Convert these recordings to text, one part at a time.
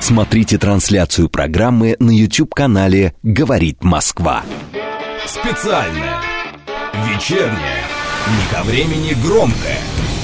Смотрите трансляцию программы на YouTube-канале «Говорит Москва». Специальная, вечерняя, не ко времени громкая.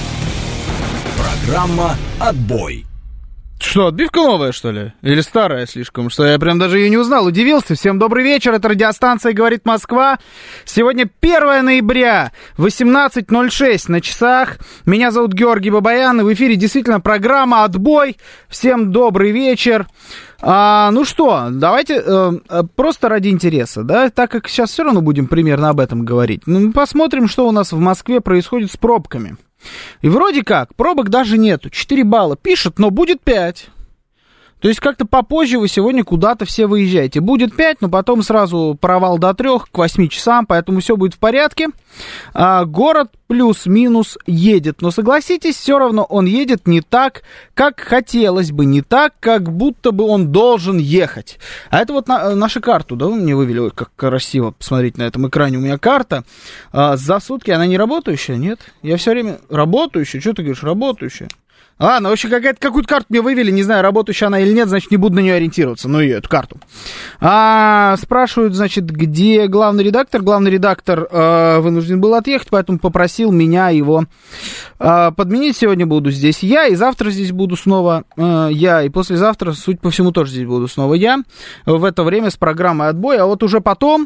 Программа «Отбой». Что, отбивка новая, что ли? Или старая слишком? Что я прям даже ее не узнал, удивился. Всем добрый вечер, это радиостанция «Говорит Москва». Сегодня 1 ноября, 18:06 на часах. Меня зовут Георгий Бабаян, и в эфире действительно программа «Отбой». Всем добрый вечер. Ну что, давайте просто ради интереса, да, так как сейчас все равно будем примерно об этом говорить. Посмотрим, что у нас в Москве происходит с пробками. И вроде как, пробок даже нету, 4 балла пишут, но будет 5. То есть как-то попозже вы сегодня куда-то все выезжаете. Будет 5, но потом сразу провал до 3, к 8 часам, поэтому все будет в порядке. Город плюс-минус едет, но согласитесь, все равно он едет не так, как хотелось бы, не так, как будто бы он должен ехать. А это вот нашу карту, да, вы мне вывели, ой, как красиво, посмотрите на этом экране, у меня карта. За сутки она не работающая, нет? Я все время работающая, что ты говоришь, работающая? Ладно, вообще какую-то карту мне вывели, не знаю, работающая она или нет, значит, не буду на нее ориентироваться, ну, ее, эту карту. Спрашивают, значит, где главный редактор? Главный редактор вынужден был отъехать, поэтому попросил меня его подменить. Сегодня буду здесь я, и завтра здесь буду снова я, и послезавтра, судя по всему, тоже здесь буду снова я. В это время с программой «Отбой», а вот уже потом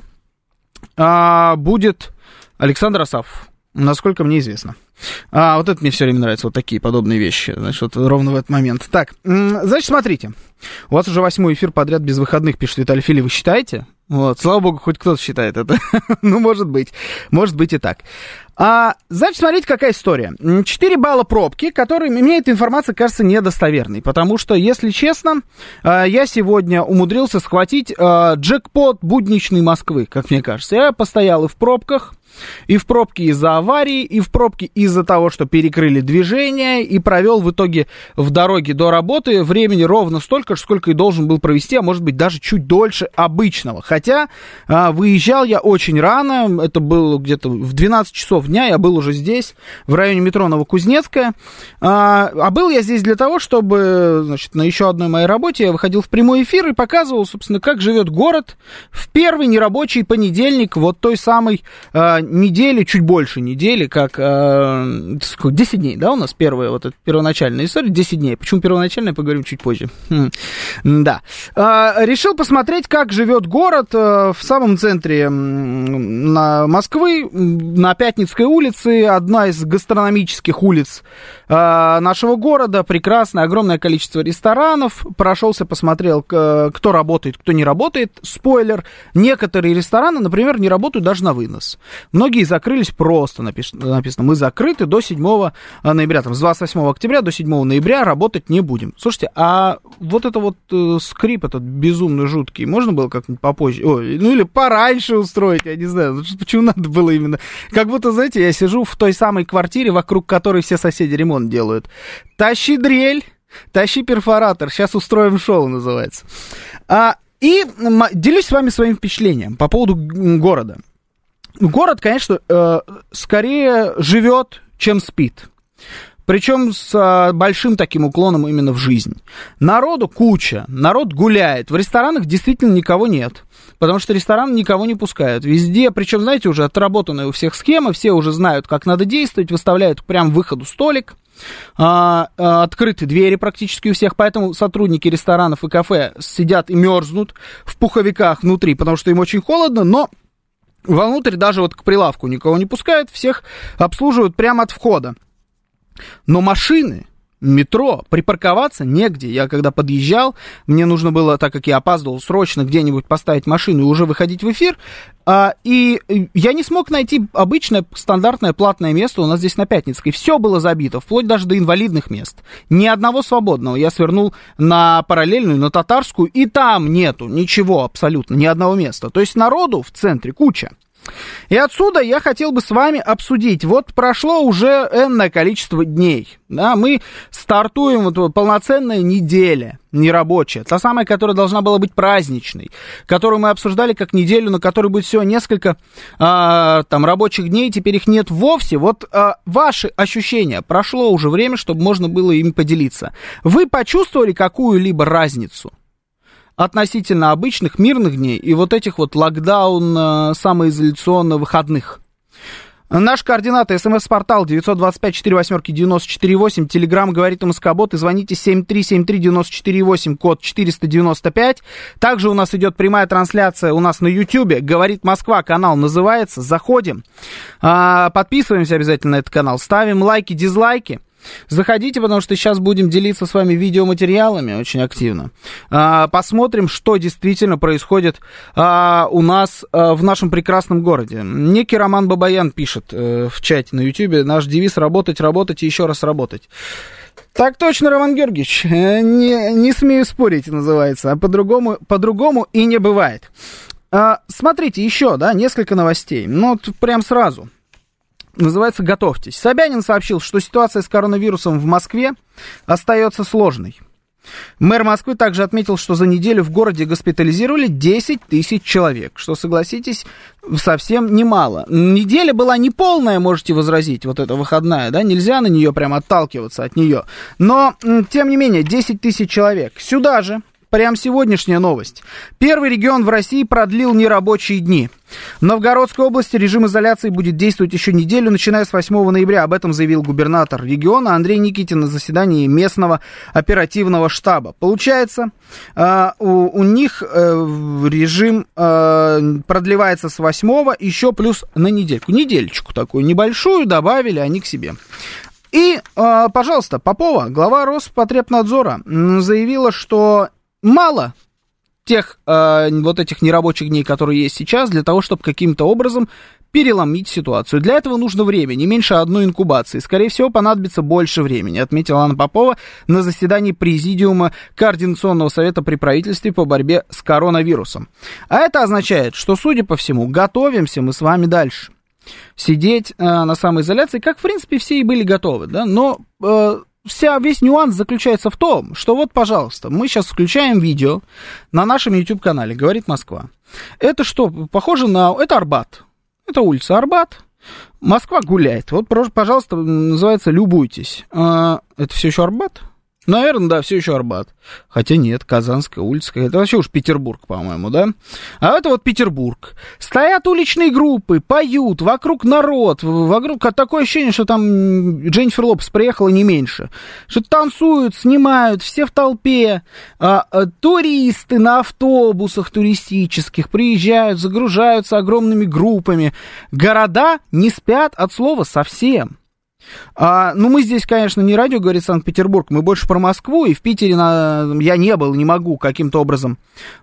будет Александр Асафов, насколько мне известно. Вот это мне все время нравится, вот такие подобные вещи, значит, вот ровно в этот момент. Так, значит, смотрите, у вас уже 8-й эфир подряд без выходных, пишет Виталий Фили, вы считаете? Вот, слава богу, хоть кто-то считает это. Ну, может быть и так. Значит, смотрите, какая история. 4 балла пробки, которые, мне эта информация кажется недостоверной, потому что, если честно, я сегодня умудрился схватить джекпот будничной Москвы, как мне кажется. Я постоял и в пробках, и в пробке из-за аварии, и в пробке из-за того, что перекрыли движение, и провел в итоге в дороге до работы времени ровно столько, сколько и должен был провести, а может быть даже чуть дольше обычного. Хотя выезжал я очень рано, это было где-то в 12 часов дня, я был уже здесь, в районе метро Новокузнецкая. А был я здесь для того, чтобы, значит, на еще одной моей работе я выходил в прямой эфир и показывал, собственно, как живет город в первый нерабочий понедельник вот той самой недели, чуть больше недели, как 10 дней, да, у нас первая вот эта первоначальная история, 10 дней. Почему первоначальная, поговорим чуть позже. Да. Решил посмотреть, как живет город в самом центре Москвы, на Пятницкой улице, одна из гастрономических улиц нашего города, прекрасное, огромное количество ресторанов. Прошелся, посмотрел, кто работает, кто не работает. Спойлер, некоторые рестораны, например, не работают даже на вынос. Многие закрылись просто, написано, мы закрыты до 7 ноября, там, с 28 октября до 7 ноября работать не будем. Слушайте, а вот это вот скрип этот безумно жуткий, можно было как-нибудь попозже, ну или пораньше устроить, я не знаю, почему надо было именно, как будто, знаете, я сижу в той самой квартире, вокруг которой все соседи ремонт делают. Тащи дрель, тащи перфоратор, сейчас устроим шоу, называется. И делюсь с вами своим впечатлением по поводу города. Город, конечно, скорее живет, чем спит. Причем с большим таким уклоном именно в жизнь. Народу куча, народ гуляет. В ресторанах действительно никого нет, потому что рестораны никого не пускают. Везде, причем, знаете, уже отработанная у всех схема, все уже знают, как надо действовать, выставляют прямо к выходу столик. Открыты двери практически у всех, поэтому сотрудники ресторанов и кафе сидят и мерзнут в пуховиках внутри, потому что им очень холодно, но вовнутрь даже вот к прилавку никого не пускают, всех обслуживают прямо от входа. Но машины, метро, припарковаться негде. Я когда подъезжал, мне нужно было, так как я опаздывал, срочно где-нибудь поставить машину и уже выходить в эфир, и я не смог найти обычное стандартное платное место у нас здесь на Пятницкой. Все было забито, вплоть даже до инвалидных мест. Ни одного свободного. Я свернул на Параллельную, на Татарскую, и там нету ничего абсолютно, ни одного места. То есть народу в центре куча. И отсюда я хотел бы с вами обсудить. Вот прошло уже энное количество дней. Да, мы стартуем, вот полноценная неделя нерабочая. Та самая, которая должна была быть праздничной. Которую мы обсуждали как неделю, на которой будет всего несколько там рабочих дней. Теперь их нет вовсе. Вот ваши ощущения. Прошло уже время, чтобы можно было ими поделиться. Вы почувствовали какую-либо разницу относительно обычных мирных дней и вот этих вот локдаун самоизоляционно-выходных? Наш координат, смс-портал 925-48-94-8, телеграмм говорит МСК-бот, и звоните 7373-94-8, код 495. Также у нас идет прямая трансляция у нас на Ютьюбе, говорит Москва, канал называется, заходим, подписываемся обязательно на этот канал, ставим лайки, дизлайки. Заходите, потому что сейчас будем делиться с вами видеоматериалами очень активно. Посмотрим, что действительно происходит у нас в нашем прекрасном городе. Некий Роман Бабаян пишет в чате на Ютьюбе: наш девиз — работать, работать и еще раз работать. Так точно, Роман Георгиевич, не смею спорить, называется, а по-другому и не бывает. Смотрите, еще, да, несколько новостей, ну, вот прям сразу. Называется «Готовьтесь». Собянин сообщил, что ситуация с коронавирусом в Москве остается сложной. Мэр Москвы также отметил, что за неделю в городе госпитализировали 10 тысяч человек, что, согласитесь, совсем немало. Неделя была неполная, можете возразить, вот эта выходная, да, нельзя на нее прям отталкиваться от нее. Но, тем не менее, 10 тысяч человек. Сюда же, прям сегодняшняя новость. Первый регион в России продлил нерабочие дни. В Новгородской области режим изоляции будет действовать еще неделю, начиная с 8 ноября. Об этом заявил губернатор региона Андрей Никитин на заседании местного оперативного штаба. Получается, у них режим продлевается с 8 еще плюс на недельку. Недельечку такую небольшую добавили они к себе. И, пожалуйста, Попова, глава Роспотребнадзора, заявила, что мало тех вот этих нерабочих дней, которые есть сейчас, для того, чтобы каким-то образом переломить ситуацию. Для этого нужно время, не меньше одной инкубации. Скорее всего, понадобится больше времени, отметила Анна Попова на заседании Президиума Координационного совета при правительстве по борьбе с коронавирусом. А это означает, что, судя по всему, готовимся мы с вами дальше. Сидеть на самоизоляции, как, в принципе, все и были готовы, да, но весь нюанс заключается в том, что вот, пожалуйста, мы сейчас включаем видео на нашем YouTube-канале «Говорит Москва». Это что, похоже на... Это Арбат, это улица Арбат, Москва гуляет. Вот, пожалуйста, называется «Любуйтесь». Это все еще Арбат? Наверное, да, все еще Арбат. Хотя нет, Казанская улица, это вообще уж Петербург, по-моему, да? А это вот Петербург. Стоят уличные группы, поют, вокруг народ, вокруг такое ощущение, что там Дженнифер Лопес приехала не меньше. Что танцуют, снимают, все в толпе. Туристы на автобусах туристических приезжают, загружаются огромными группами. Города не спят от слова совсем. Ну, мы здесь, конечно, не радио, говорит Санкт-Петербург, мы больше про Москву, и в Питере я не был, не могу каким-то образом,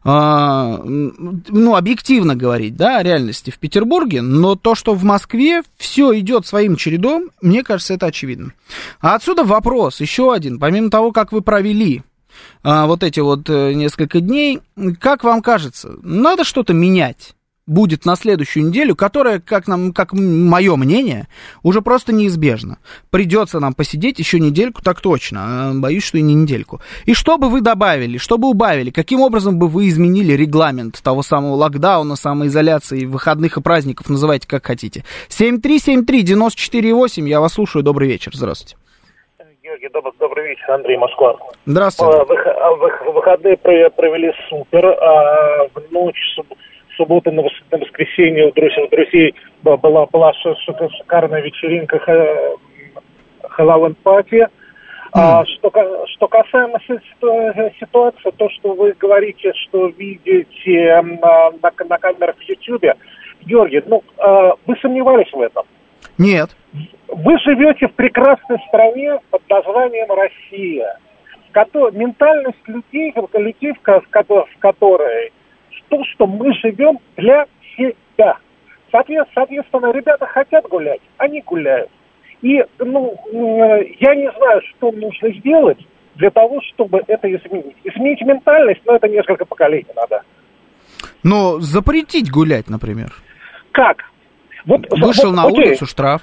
объективно говорить, да, о реальности в Петербурге, но то, что в Москве все идет своим чередом, мне кажется, это очевидно. А отсюда вопрос еще один, помимо того, как вы провели вот эти вот несколько дней, как вам кажется, надо что-то менять? Будет на следующую неделю, которая, как мое мнение, уже просто неизбежна. Придется нам посидеть еще недельку, так точно, боюсь, что и не недельку. И что бы вы добавили, что бы убавили, каким образом бы вы изменили регламент того самого локдауна, самоизоляции, выходных и праздников, называйте как хотите. 7373-94-8, я вас слушаю, добрый вечер, здравствуйте. Георгий, добрый вечер, Андрей, Москва. Здравствуйте. Выходные провели супер, в ночь суббота на воскресенье у друзей была шикарная вечеринка Хэллоуин-пати. Что касаемо ситуации, то, что вы говорите, что видите на камерах в Ютьюбе, Георгий, вы сомневались в этом? Нет. Вы живете в прекрасной стране под названием Россия. Ментальность людей, в которой то, что мы живем для себя. Соответственно, ребята хотят гулять, они гуляют. И, я не знаю, что нужно сделать для того, чтобы это изменить. Изменить ментальность, но это несколько поколений надо. Но запретить гулять, например. Как? Вышел на улицу, штраф.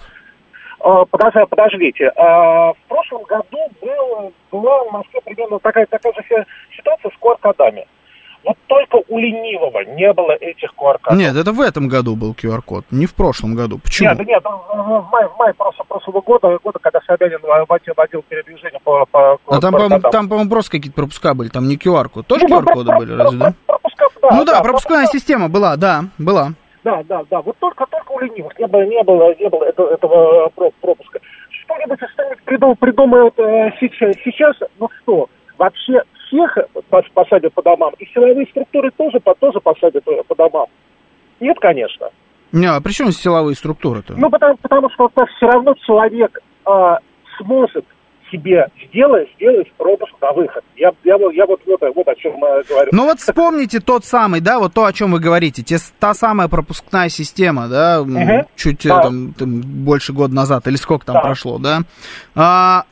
Подождите. В прошлом году была в Москве примерно такая же ситуация с QR-кодами. Вот только у ленивого не было этих QR-кодов. Нет, это в этом году был QR-код, не в прошлом году. Почему? Нет, в мае прошлого года, когда Собянин водил передвижение по там, по-моему, просто какие-то пропуска были, там не QR-код. Тоже QR-коды были, разве, да? Пропускная система была, да, была. Да, вот только у ленивых не было этого пропуска. Что-нибудь придумают сейчас, вообще всех посадят по домам, и силовые структуры тоже посадят по домам. Нет, конечно. Не, а при чем силовые структуры-то? Потому что все равно человек сможет себе сделать пропуск на выход. Я вот о чем говорю. Ну вот вспомните тот самый, да, вот то, о чем вы говорите, та самая пропускная система, да, чуть там больше года назад, или сколько там прошло, да?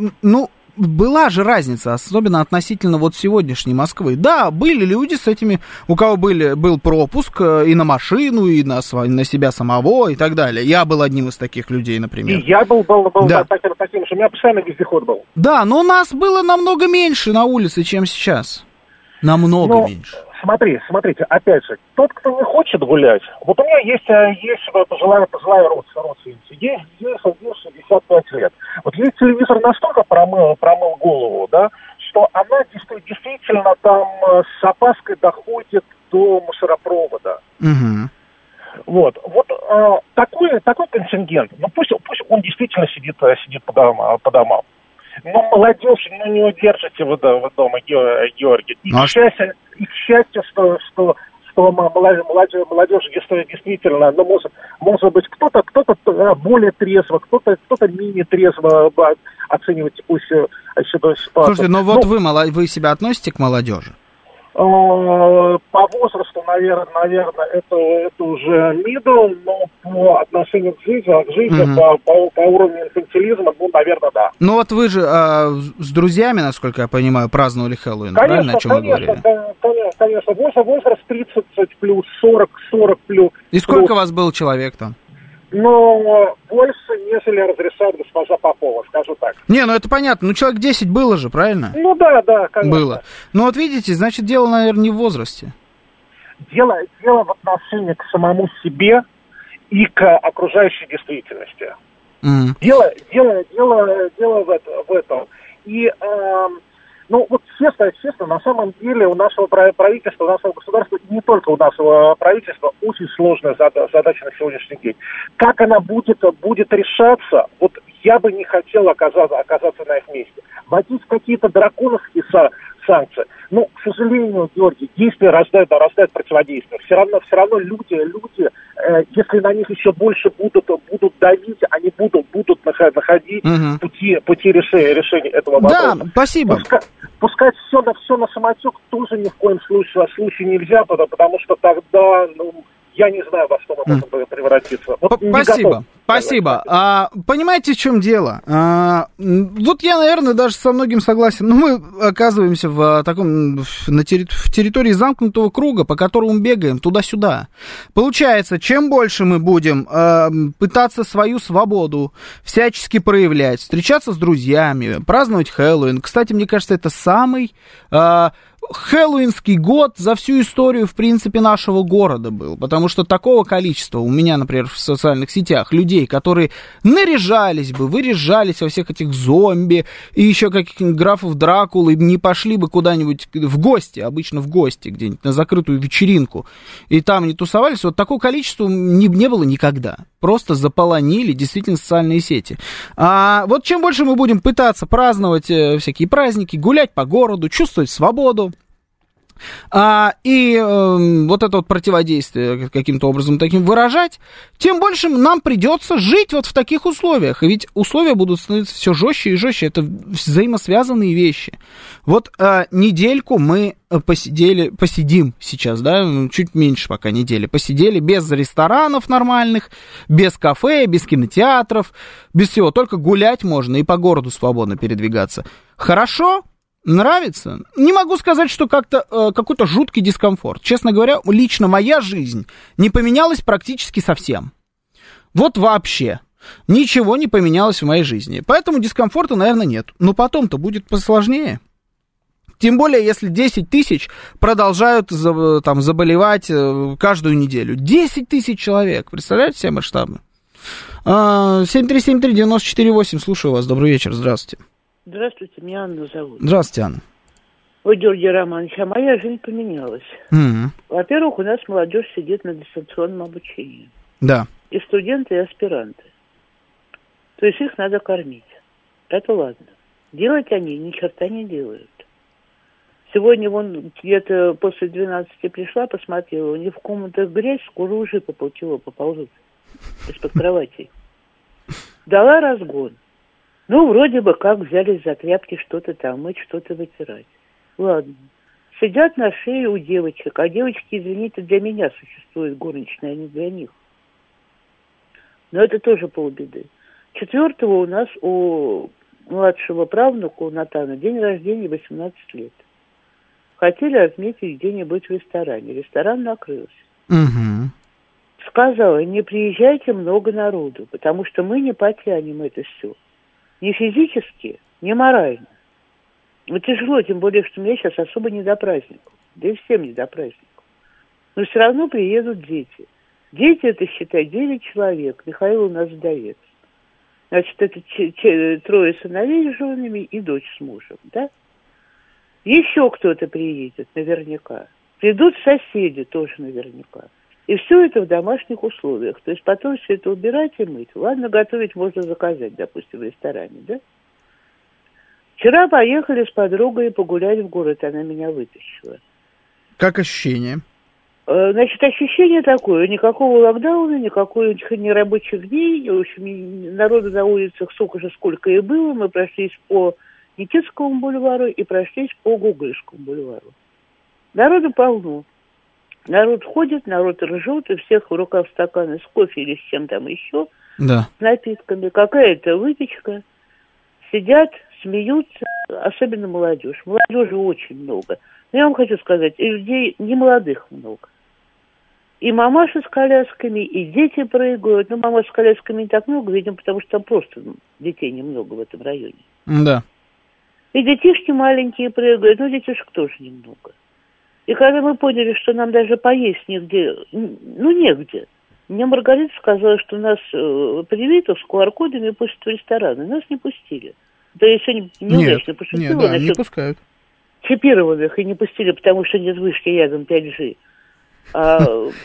Была же разница, особенно относительно вот сегодняшней Москвы. Да, были люди с этими, у кого был пропуск и на машину, и на себя самого, и так далее. Я был одним из таких людей, например. И я был таким же, у меня постоянно вездеход был. Да, но нас было намного меньше на улице, чем сейчас. Намного меньше. Смотрите, опять же, тот, кто не хочет гулять, вот у меня есть пожилая родственница, ей 65 лет. Вот ей телевизор настолько промыл голову, да, что она действительно там с опаской доходит до мусоропровода. Угу. Вот такой контингент, пусть он действительно сидит по домам. Но молодежь, не удержите вы дома, Георгий. И к счастью, что молодежь действительно, может быть, кто-то более трезво, кто-то менее трезво оценивает текущую ситуацию. Слушайте, вы себя относите к молодежи? По возрасту, наверное, это уже middle, но по отношению к жизни, по уровню инфантилизма, наверное, да. Ну вот вы же с друзьями, насколько я понимаю, праздновали Хэллоуин, правильно, о чем вы говорили? Конечно, возраст 30 плюс, 40 плюс. И сколько у вас был человек там? Но больше, нежели разрешает госпожа Попова, скажу так. Не, это понятно. Человек 10 было же, правильно? Да, конечно. Было. Вот видите, значит, дело, наверное, не в возрасте. Дело в отношении к самому себе и к окружающей действительности. Дело в этом. И, честно, на самом деле у нашего правительства, у нашего государства, и не только у нашего правительства, очень сложная задача на сегодняшний день. Как она будет решаться, вот я бы не хотел оказаться на их месте. Вводить какие-то драконовские санкции. К сожалению, Георгий, действия рождают противодействие. Все равно люди, если на них еще больше будут давить, они будут находить пути решения этого вопроса. Да, спасибо. Пускать все на самотек тоже ни в коем случае нельзя, потому что тогда, я не знаю, во что мы можем превратиться. Спасибо. Понимаете, в чем дело? Вот я, наверное, даже со многим согласен. Но мы оказываемся в территории замкнутого круга, по которому бегаем туда-сюда. Получается, чем больше мы будем пытаться свою свободу всячески проявлять, встречаться с друзьями, праздновать Хэллоуин. Кстати, мне кажется, это самый хэллоуинский год за всю историю, в принципе, нашего города был. Потому что такого количества у меня, например, в социальных сетях людей, которые наряжались бы, выряжались во всех этих зомби и еще каких-нибудь графов Дракулы, не пошли бы куда-нибудь в гости, обычно в гости, где-нибудь на закрытую вечеринку, и там не тусовались, вот такого количества не было никогда. Просто заполонили действительно социальные сети. Вот чем больше мы будем пытаться праздновать всякие праздники, гулять по городу, чувствовать свободу, и вот это вот противодействие каким-то образом таким выражать, тем больше нам придется жить вот в таких условиях. И ведь условия будут становиться все жестче и жестче. Это взаимосвязанные вещи. Вот недельку мы посидим сейчас, да, чуть меньше пока недели, посидели без ресторанов нормальных, без кафе, без кинотеатров, без всего. Только гулять можно и по городу свободно передвигаться. Хорошо? Нравится? Не могу сказать, что как-то какой-то жуткий дискомфорт. Честно говоря, лично моя жизнь не поменялась практически совсем. Вот вообще. Ничего не поменялось в моей жизни. Поэтому дискомфорта, наверное, нет. Но потом-то будет посложнее. Тем более, если 10 тысяч продолжают там, заболевать каждую неделю. 10 тысяч человек. Представляете себе масштабы? 7373948. Слушаю вас. Добрый вечер. Здравствуйте. Здравствуйте. Меня Анна зовут. Здравствуйте, Анна. Ой, Георгий Романович, а моя жизнь поменялась. Во-первых, у нас молодежь сидит на дистанционном обучении. Да. И студенты, и аспиранты. То есть их надо кормить. Это ладно. Делать они ни черта не делают. Сегодня вон где-то после 12 пришла, посмотрела, у них в комнатах грязь, скоро уже поползут из-под кровати. Дала разгон. Ну, вроде бы как взялись за тряпки что-то там мыть, что-то вытирать. Ладно. Сидят на шее у девочек, а девочки, извините, для меня существуют горничные, а не для них. Но это тоже полбеды. 4-го у нас у младшего правнука, у Натана, день рождения 18 лет. Хотели отметить где-нибудь в ресторане. Ресторан накрылся. Угу. Сказала, не приезжайте много народу, потому что мы не потянем это все. Ни физически, ни морально. Ну, тяжело, тем более, что мне сейчас особо не до праздников. Да и всем не до праздников. Но все равно приедут дети. Дети, это, считай, 9 человек. Михаил у нас вдовец. Значит, это 3 сыновей с женами и дочь с мужем, да? Еще кто-то приедет, наверняка. Придут соседи тоже наверняка. И все это в домашних условиях. То есть потом все это убирать и мыть. Ладно, готовить можно заказать, допустим, в ресторане, да? Вчера поехали с подругой погулять в город. Она меня вытащила. Как ощущение? Значит, ощущение такое. Никакого локдауна, никакой нерабочих дней. В общем, народу на улицах сколько и было. Мы прошлись по Никитскому бульвару и прошлись по Гоголевскому бульвару. Народу полно. Народ ходит, народ ржет, и всех в руках стаканы с кофе или с чем там еще, да. С напитками. Какая-то выпечка. Сидят, смеются, особенно молодежь. Молодежи очень много. Но я вам хочу сказать, и людей не молодых много. И мамаши с колясками, и дети прыгают. Ну, мамаш с колясками не так много, видимо, потому что там просто детей немного в этом районе. Да. И детишки маленькие прыгают, но детишек тоже немного. И когда мы поняли, что нам даже поесть нигде, ну, негде. Мне Маргарита сказала, что нас привитых с QR-кодами пустят в рестораны. Нас не пустили. Да я сегодня неудачно пошутила. Нет, да, не пускают. Чипированных и не пустили, потому что нет вышки рядом 5G. А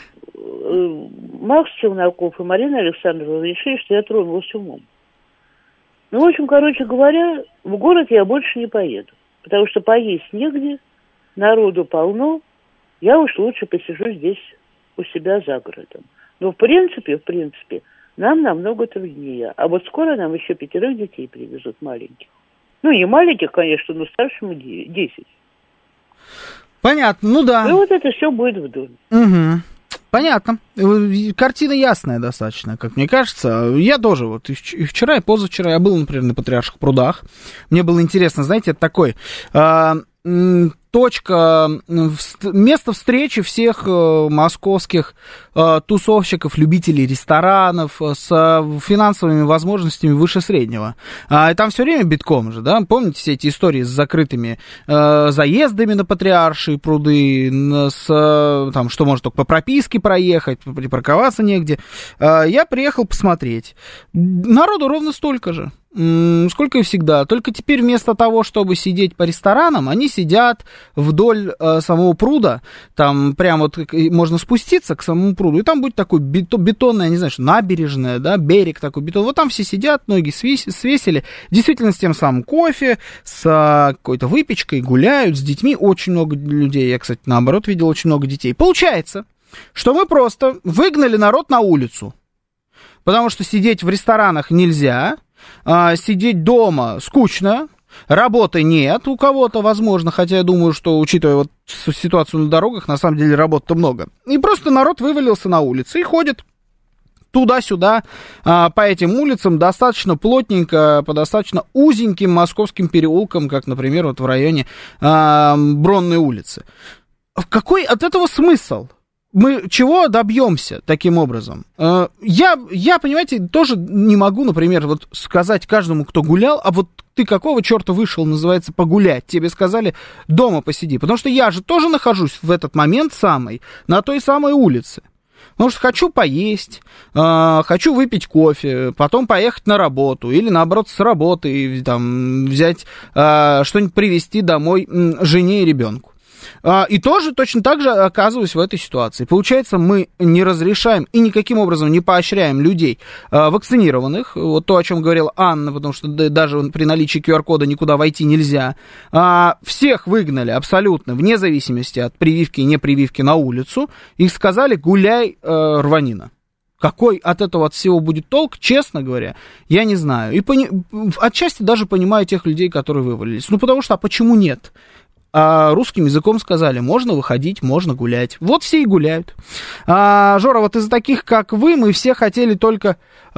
Макс Челноков и Марина Александровна решили, что я тронулась умом. Ну, в общем, короче говоря, в город я больше не поеду. Потому что поесть негде, народу полно. Я уж лучше посижу здесь у себя за городом. Но в принципе, нам намного труднее. А вот скоро нам еще 5 детей привезут маленьких. Ну, не маленьких, конечно, но старшему 10. Понятно, ну да. И вот это все будет в доме. Угу. Понятно. Картина ясная достаточно, как мне кажется. Я тоже вот и вчера, и позавчера я был, например, на Патриарших прудах. Мне было интересно, знаете, это такой... точка, место встречи всех московских тусовщиков, любителей ресторанов с финансовыми возможностями выше среднего. И там все время битком же, да? Помните все эти истории с закрытыми заездами на Патриаршие пруды, там, что можно только по прописке проехать, припарковаться негде. Я приехал посмотреть. Народу ровно столько же. Сколько и всегда. Только теперь вместо того, чтобы сидеть по ресторанам, они сидят вдоль самого пруда. Там прямо вот можно спуститься к самому пруду, и там будет такой бетонная, не знаю, что набережная, да, берег такой бетон. Вот там все сидят, ноги свесили. Действительно, с тем самым кофе, с какой-то выпечкой, гуляют с детьми. Очень много людей. Я, кстати, наоборот, видел очень много детей. Получается, что мы просто выгнали народ на улицу. Потому что сидеть в ресторанах нельзя. Сидеть дома скучно, работы нет у кого-то, возможно, хотя я думаю, что, учитывая вот ситуацию на дорогах, на самом деле работы много. И просто народ вывалился на улицы и ходит туда-сюда по этим улицам достаточно плотненько, по достаточно узеньким московским переулкам, как, например, вот в районе Бронной улицы. Какой от этого смысл? мы чего добьемся таким образом? Я, понимаете, тоже не могу, например, вот сказать каждому, кто гулял, а вот ты какого черта вышел, называется, погулять? Тебе сказали, дома посиди. Потому что я же тоже нахожусь в этот момент самый на той самой улице. Потому что хочу поесть, хочу выпить кофе, потом поехать на работу, или наоборот с работы там, взять что-нибудь привезти домой жене и ребенку. И тоже точно так же оказываюсь в этой ситуации. Получается, мы не разрешаем и никаким образом не поощряем людей вакцинированных. Вот то, о чем говорила Анна, потому что даже при наличии QR-кода никуда войти нельзя. Всех выгнали абсолютно, вне зависимости от прививки и непрививки, на улицу. И сказали, гуляй, рванина. Какой от этого от всего будет толк, честно говоря, я не знаю. И отчасти даже понимаю тех людей, которые вывалились. Ну, потому что, а почему нет? А русским языком сказали, можно выходить, можно гулять. Вот все и гуляют. Жора, вот из-за таких, как вы, мы все хотели только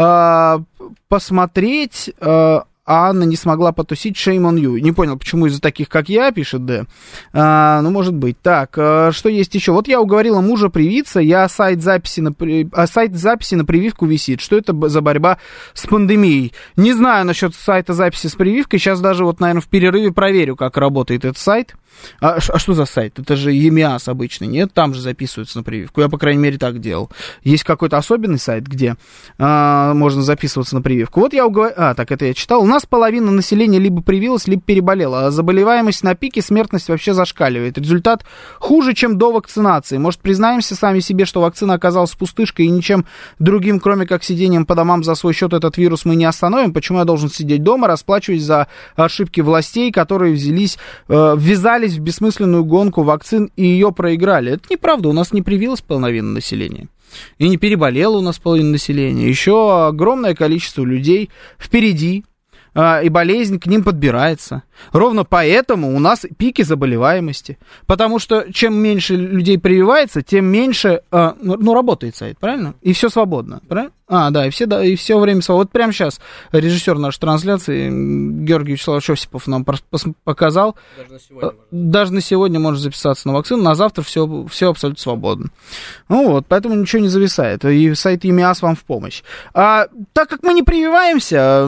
посмотреть, а Анна не смогла потусить, shame on you. Не понял, почему из-за таких, как я, пишет Д. Ну, может быть. Так, что есть еще? Вот я уговорила мужа привиться, сайт записи на прививку висит. Что это за борьба с пандемией? Не знаю насчет сайта записи с прививкой. Сейчас даже, вот, наверное, в перерыве проверю, как работает этот сайт. А что за сайт? Это же ЕМИАС обычный, нет? Там же записываются на прививку. Я, по крайней мере, так делал. Есть какой-то особенный сайт, где можно записываться на прививку. Вот я уговорил... так, это я читал. У нас половина населения либо привилась, либо переболела. А заболеваемость на пике, смертность вообще зашкаливает. Результат хуже, чем до вакцинации. Может, признаемся сами себе, что вакцина оказалась пустышкой и ничем другим, кроме как сидением по домам за свой счет, этот вирус мы не остановим? Почему я должен сидеть дома, расплачиваясь за ошибки властей, которые ввязались в бессмысленную гонку вакцин и ее проиграли? Это неправда, у нас не привилось половина населения. И не переболело у нас половина населения. Еще огромное количество людей впереди, и болезнь к ним подбирается. Ровно поэтому у нас пики заболеваемости. Потому что чем меньше людей прививается, тем меньше, работает сайт, правильно? И все свободно, правильно? Да, и все время свободно. Вот прямо сейчас режиссер нашей трансляции Георгий Вячеславович Осипов нам показал. Даже на сегодня можно записаться на вакцину, на завтра все абсолютно свободно. Ну вот, поэтому ничего не зависает. И сайт ЕМИАС вам в помощь. Так как мы не прививаемся,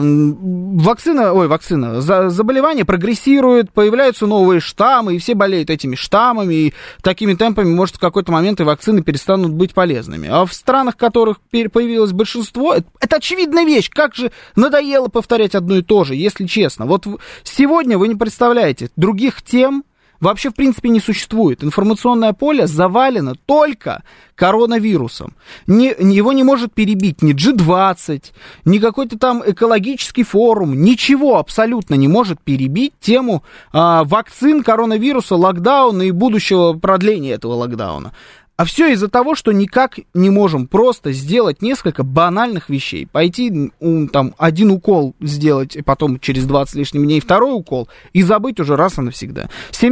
заболевание прогрессирует, появляются новые штаммы, и все болеют этими штаммами, и такими темпами, может, в какой-то момент и вакцины перестанут быть полезными. А в странах, в которых появилось большинство, это очевидная вещь. Как же надоело повторять одно и то же, если честно. Вот сегодня вы не представляете, других тем вообще, в принципе, не существует. Информационное поле завалено только коронавирусом. Его не может перебить ни G20, ни какой-то там экологический форум. Ничего абсолютно не может перебить тему вакцин, коронавируса, локдауна и будущего продления этого локдауна. А все из-за того, что никак не можем просто сделать несколько банальных вещей. Пойти, один укол сделать, и потом через 20 с лишним дней второй укол, и забыть уже раз и навсегда.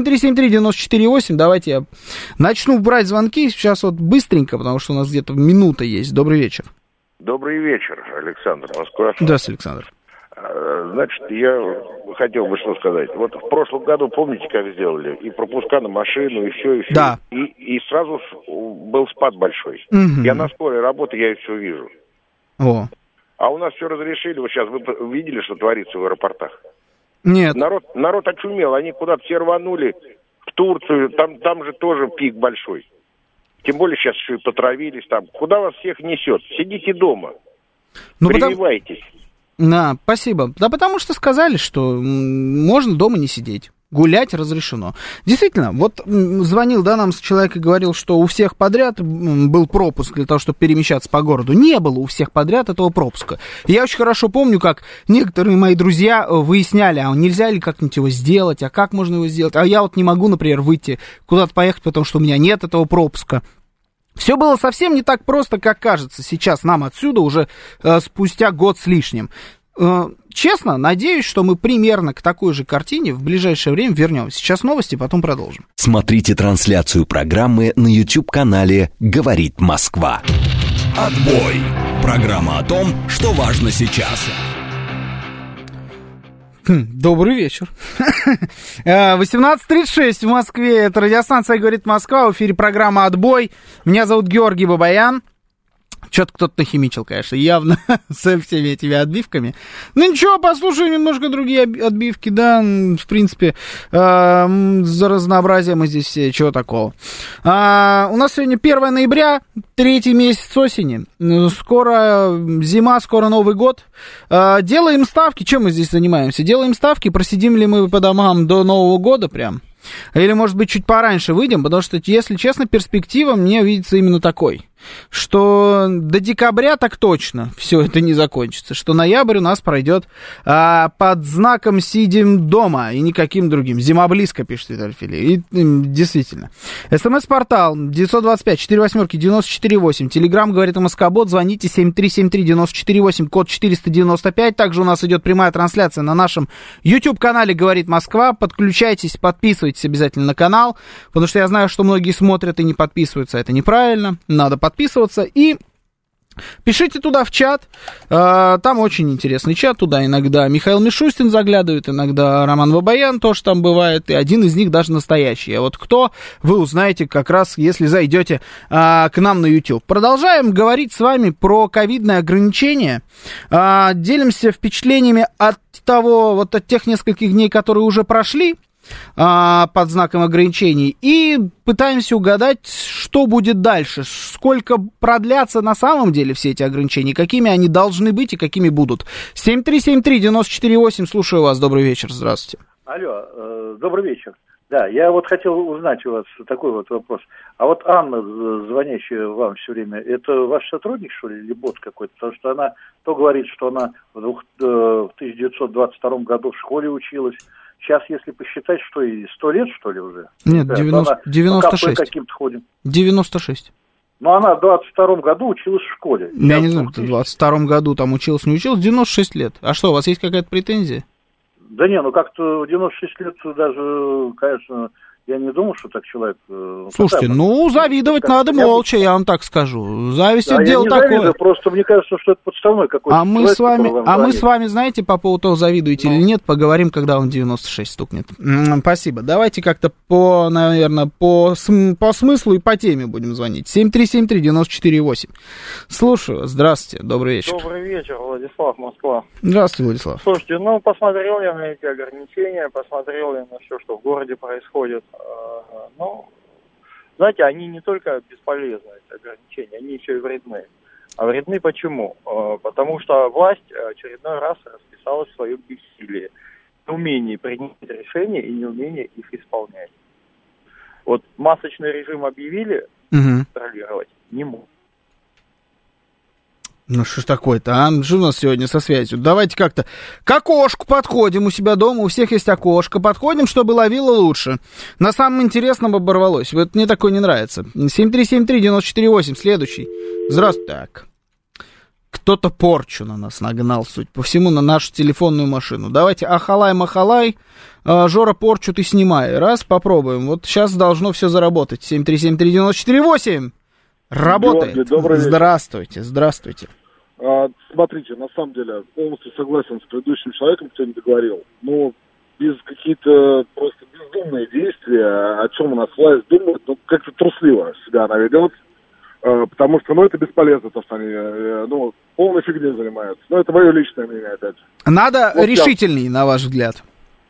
7373948, давайте я начну брать звонки сейчас вот быстренько, потому что у нас где-то минута есть. Добрый вечер. Добрый вечер, Александр, Москва. Здравствуйте, Александр. Значит, я хотел бы что сказать. Вот в прошлом году, помните, как сделали? И пропуска на машину, и все. Да. И сразу был спад большой. Угу. Я на скорой работе, я все вижу. О. А у нас все разрешили. Вот сейчас вы видели, что творится в аэропортах? Нет. Народ очумел. Они куда-то все рванули в Турцию. Там же тоже пик большой. Тем более сейчас еще и потравились там. Куда вас всех несет? Сидите дома. Прививайтесь. Да, спасибо. Да потому что сказали, что можно дома не сидеть. Гулять разрешено. Действительно, вот звонил, нам человек и говорил, что у всех подряд был пропуск для того, чтобы перемещаться по городу. Не было у всех подряд этого пропуска. Я очень хорошо помню, как некоторые мои друзья выясняли, а нельзя ли как-нибудь его сделать, а как можно его сделать. А я вот не могу, например, выйти куда-то поехать, потому что у меня нет этого пропуска. Все было совсем не так просто, как кажется сейчас нам отсюда уже спустя год с лишним. Честно, надеюсь, что мы примерно к такой же картине в ближайшее время вернемся. Сейчас новости, потом продолжим. Смотрите трансляцию программы на YouTube-канале «Говорит Москва». Отбой. Программа о том, что важно сейчас. Добрый вечер. 18:36 в Москве. Это радиостанция «Говорит Москва». В эфире программа «Отбой». Меня зовут Георгий Бабаян. Что-то кто-то нахимичил, конечно, явно со всеми этими отбивками. Ну ничего, послушаем немножко другие отбивки, да, в принципе, за разнообразие мы здесь все, чего такого. У нас сегодня 1 ноября, 3-й месяц осени, скоро зима, скоро Новый год. Делаем ставки, чем мы здесь занимаемся? Делаем ставки, просидим ли мы по домам до Нового года прям? Или, может быть, чуть пораньше выйдем, потому что, если честно, перспектива мне видится именно такой, что до декабря так точно все это не закончится, что ноябрь у нас пройдет под знаком «Сидим дома» и никаким другим. Зима близко, пишет Виталий Филипп. И действительно. СМС-портал 925-48-94-8. Телеграм «Говорит Москобот». Звоните 7373-94-8, код 495. Также у нас идет прямая трансляция на нашем YouTube-канале «Говорит Москва». Подключайтесь, подписывайтесь обязательно на канал, потому что я знаю, что многие смотрят и не подписываются. Это неправильно. Надо подписываться и пишите туда в чат, там очень интересный чат, туда иногда Михаил Мишустин заглядывает, иногда Роман Бабаян тоже там бывает, и один из них даже настоящий. А вот кто, вы узнаете как раз, если зайдете к нам на YouTube. Продолжаем говорить с вами про ковидные ограничения, делимся впечатлениями от тех нескольких дней, которые уже прошли под знаком ограничений, и пытаемся угадать, что будет дальше, сколько продлятся на самом деле все эти ограничения, какими они должны быть и какими будут. 7373-94-8, слушаю вас, добрый вечер, здравствуйте. Алло, добрый вечер. Да, я вот хотел узнать у вас такой вот вопрос. А вот Анна, звонящая вам все время, это ваш сотрудник, что ли, или бот какой-то? Потому что она то говорит, что она в 1922 году в школе училась. Сейчас, если посчитать, что и 100 лет, что ли, уже? Нет, да, 96. Каким-то ходим. 96. Но она в 22 году училась в школе. Я не знаю, в 22 году там училась, не училась, 96 лет. А что, у вас есть какая-то претензия? Да не, ну как-то в 96 лет даже, конечно, я не думал, что так человек... Слушайте, завидовать надо молча, я вам так скажу. Зависть да, это дело такое. Завидую, просто мне кажется, что это подставной какой-то человек. Мы с вами, знаете, по поводу того, завидуете или нет, поговорим, когда вам 96 стукнет. Спасибо. Давайте как-то по смыслу и по теме будем звонить. 7373-94-8. Слушаю. Здравствуйте. Добрый вечер. Добрый вечер, Владислав, Москва. Здравствуйте, Владислав. Слушайте, посмотрел я на эти ограничения, посмотрел я на все, что в городе происходит. Знаете, они не только бесполезны, эти ограничения, они еще и вредны. А вредны почему? Потому что власть очередной раз расписалась в своем бессилии, неумении принять решения и неумении их исполнять. Вот масочный режим объявили, контролировать не могут. Ну что ж такое-то, а? Что у нас сегодня со связью? Давайте как-то к окошку подходим у себя дома, у всех есть окошко, подходим, чтобы ловило лучше. На самом интересном оборвалось. Вот мне такое не нравится. 7373-94-8, следующий. Здравствуйте. Так. Кто-то порчу на нас нагнал, судя по всему, на нашу телефонную машину. Давайте ахалай-махалай, Жора, порчу ты снимай. Раз, попробуем. Вот сейчас должно все заработать. 7373-94-8. Работает. Георгий, здравствуйте. Смотрите, на самом деле, полностью согласен с предыдущим человеком, кто не договорил. Но без какие-то просто бездумные действия, о чем у нас власть думает, как-то трусливо себя она ведет. Потому что, это бесполезно, то, что они, полной фигней занимаются. Но это мое личное мнение, опять. Надо решительней, на ваш взгляд?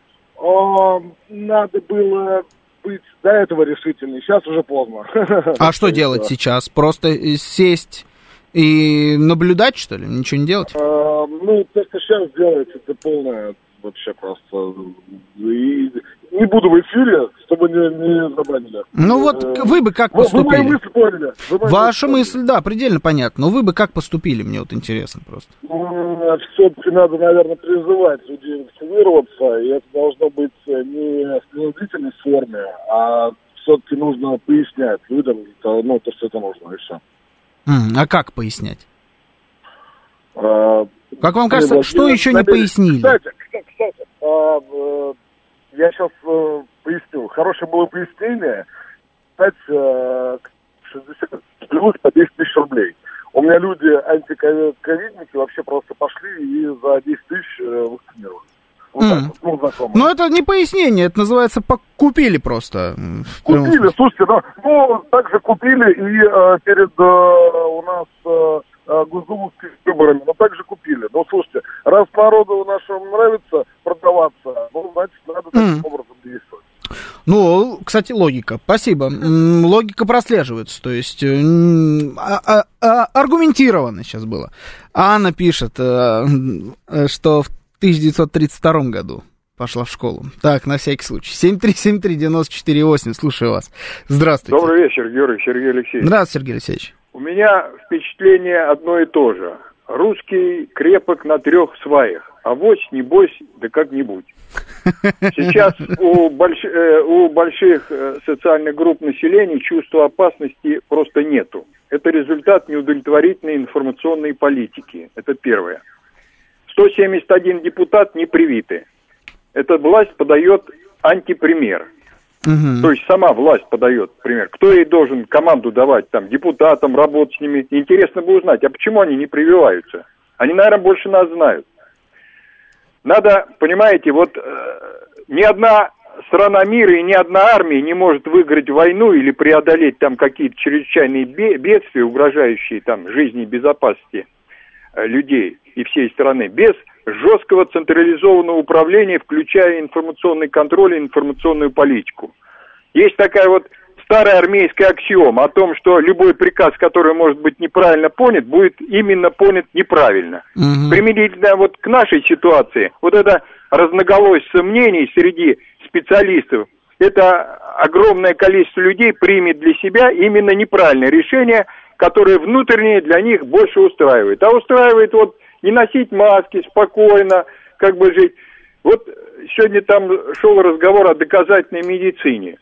Надо было... быть до этого решительней. Сейчас уже поздно. А что делать сейчас? Просто сесть и наблюдать, что ли? Ничего не делать? То, что сейчас делать, это полное вообще просто... И не буду в эфире, чтобы не забанили. Вы бы как поступили? Вы мои мысли поняли. Ваша мысль, да, предельно понятна. Но вы бы как поступили, мне вот интересно просто. Все-таки надо, наверное, призывать людей вакцинироваться, и это должно быть не в принудительной форме, а все-таки нужно пояснять людям, то, что это нужно, и все. А как пояснять? Как вам кажется, что еще не пояснили? Кстати, я сейчас поясню. Хорошее было пояснение. 60 плюс по 10 тысяч рублей. У меня люди антиковидники вообще просто пошли и за 10 тысяч вакцинировали. Вот так вот, ну, знакомые. Ну, это не пояснение, это называется купили просто. Купили, слушайте, ну, также купили и перед у нас госдумовскими выборами, но также купили. Но, слушайте, раз народу нашему нравится продаваться, ну, значит, надо таким образом действовать. Ну, кстати, логика. Спасибо. Логика прослеживается. То есть аргументированно сейчас было. Анна пишет, что в 1932 году пошла в школу. Так, на всякий случай. 7373948, слушаю вас. Здравствуйте. Добрый вечер, Георгий, Сергей Алексеевич. Здравствуйте, Сергей Алексеевич. У меня впечатление одно и то же. Русский крепок на 3 сваях. Авось, небось, да как-нибудь. Сейчас у больших социальных групп населения чувства опасности просто нету. Это результат неудовлетворительной информационной политики. Это первое. 171 депутат не привиты. Эта власть подает антипример. То есть сама власть подает пример. Кто ей должен команду давать, там, депутатам, работать с ними? Интересно бы узнать, а почему они не прививаются? Они, наверное, больше нас знают. Надо, понимаете, вот ни одна страна мира и ни одна армия не может выиграть войну или преодолеть там какие-то чрезвычайные бедствия, угрожающие там жизни и безопасности людей и всей страны, без жесткого централизованного управления, включая информационный контроль и информационную политику. Есть такая вот старая армейская аксиома о том, что любой приказ, который может быть неправильно понят, будет именно понят неправильно. Применительно вот к нашей ситуации, вот это разноголосие мнений среди специалистов, это огромное количество людей примет для себя именно неправильное решение, которое внутренне для них больше устраивает. А устраивает вот не носить маски, спокойно, как бы жить. Вот сегодня там шел разговор о доказательной медицине.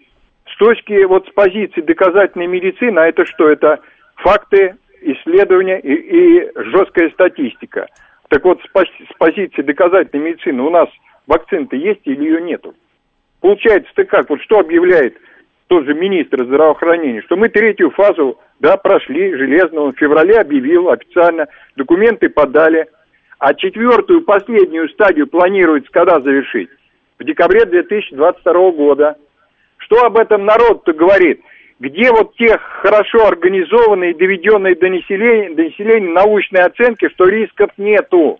С позиции доказательной медицины, а это что? Это факты, исследования и жесткая статистика. Так вот, с позиции доказательной медицины у нас вакцина-то есть или ее нету? Получается-то как? Вот что объявляет тот же министр здравоохранения? Что мы 3-ю фазу, да, прошли, железно, он в феврале объявил официально, документы подали, а 4-ю, последнюю стадию планируется когда завершить? В декабре 2022 года. Что об этом народ-то говорит? Где вот те хорошо организованные, доведенные до населения научные оценки, что рисков нету?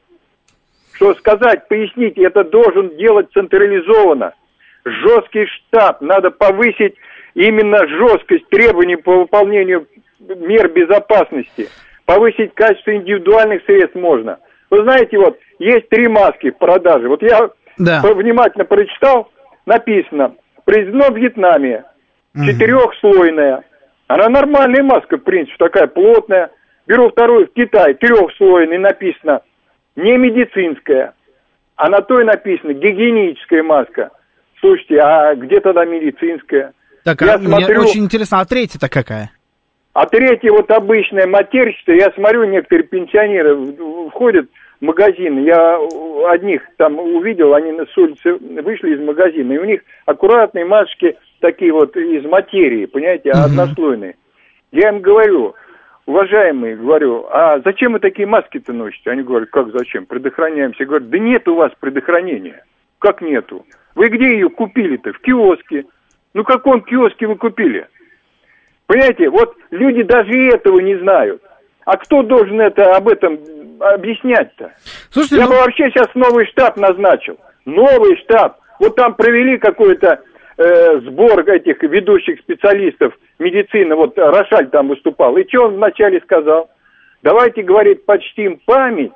Что сказать, пояснить, это должен делать централизованно. Жесткий штаб, надо повысить именно жесткость требований по выполнению мер безопасности. Повысить качество индивидуальных средств можно. Вы знаете, вот есть 3 маски в продаже. Вот я внимательно прочитал, написано: произведено в Вьетнаме, 4-слойная. Она нормальная маска, в принципе, такая плотная. Беру вторую в Китае, 3-слойная, написано не медицинская. А на той написано гигиеническая маска. Слушайте, а где тогда медицинская? Так, мне очень интересно, а 3-я-то какая? А 3-я вот обычная матерчатая. Я смотрю, некоторые пенсионеры входят в магазин. Я одних там увидел, они с улицы вышли из магазина, и у них аккуратные масочки такие вот из материи, понимаете, однослойные. Я им говорю: уважаемые, говорю, а зачем вы такие маски-то носите? Они говорят: как зачем? Предохраняемся. Я говорю: да нет у вас предохранения. Как нету? Вы где ее купили-то? В киоске. Ну, в каком киоске вы купили? Понимаете, вот люди даже этого не знают. А кто должен об этом объяснять-то? Слушайте, я бы вообще сейчас новый штаб назначил. Новый штаб. Вот там провели какой-то сбор этих ведущих специалистов медицины. Вот Рошаль там выступал. И что он вначале сказал? Давайте, говорит, почтим память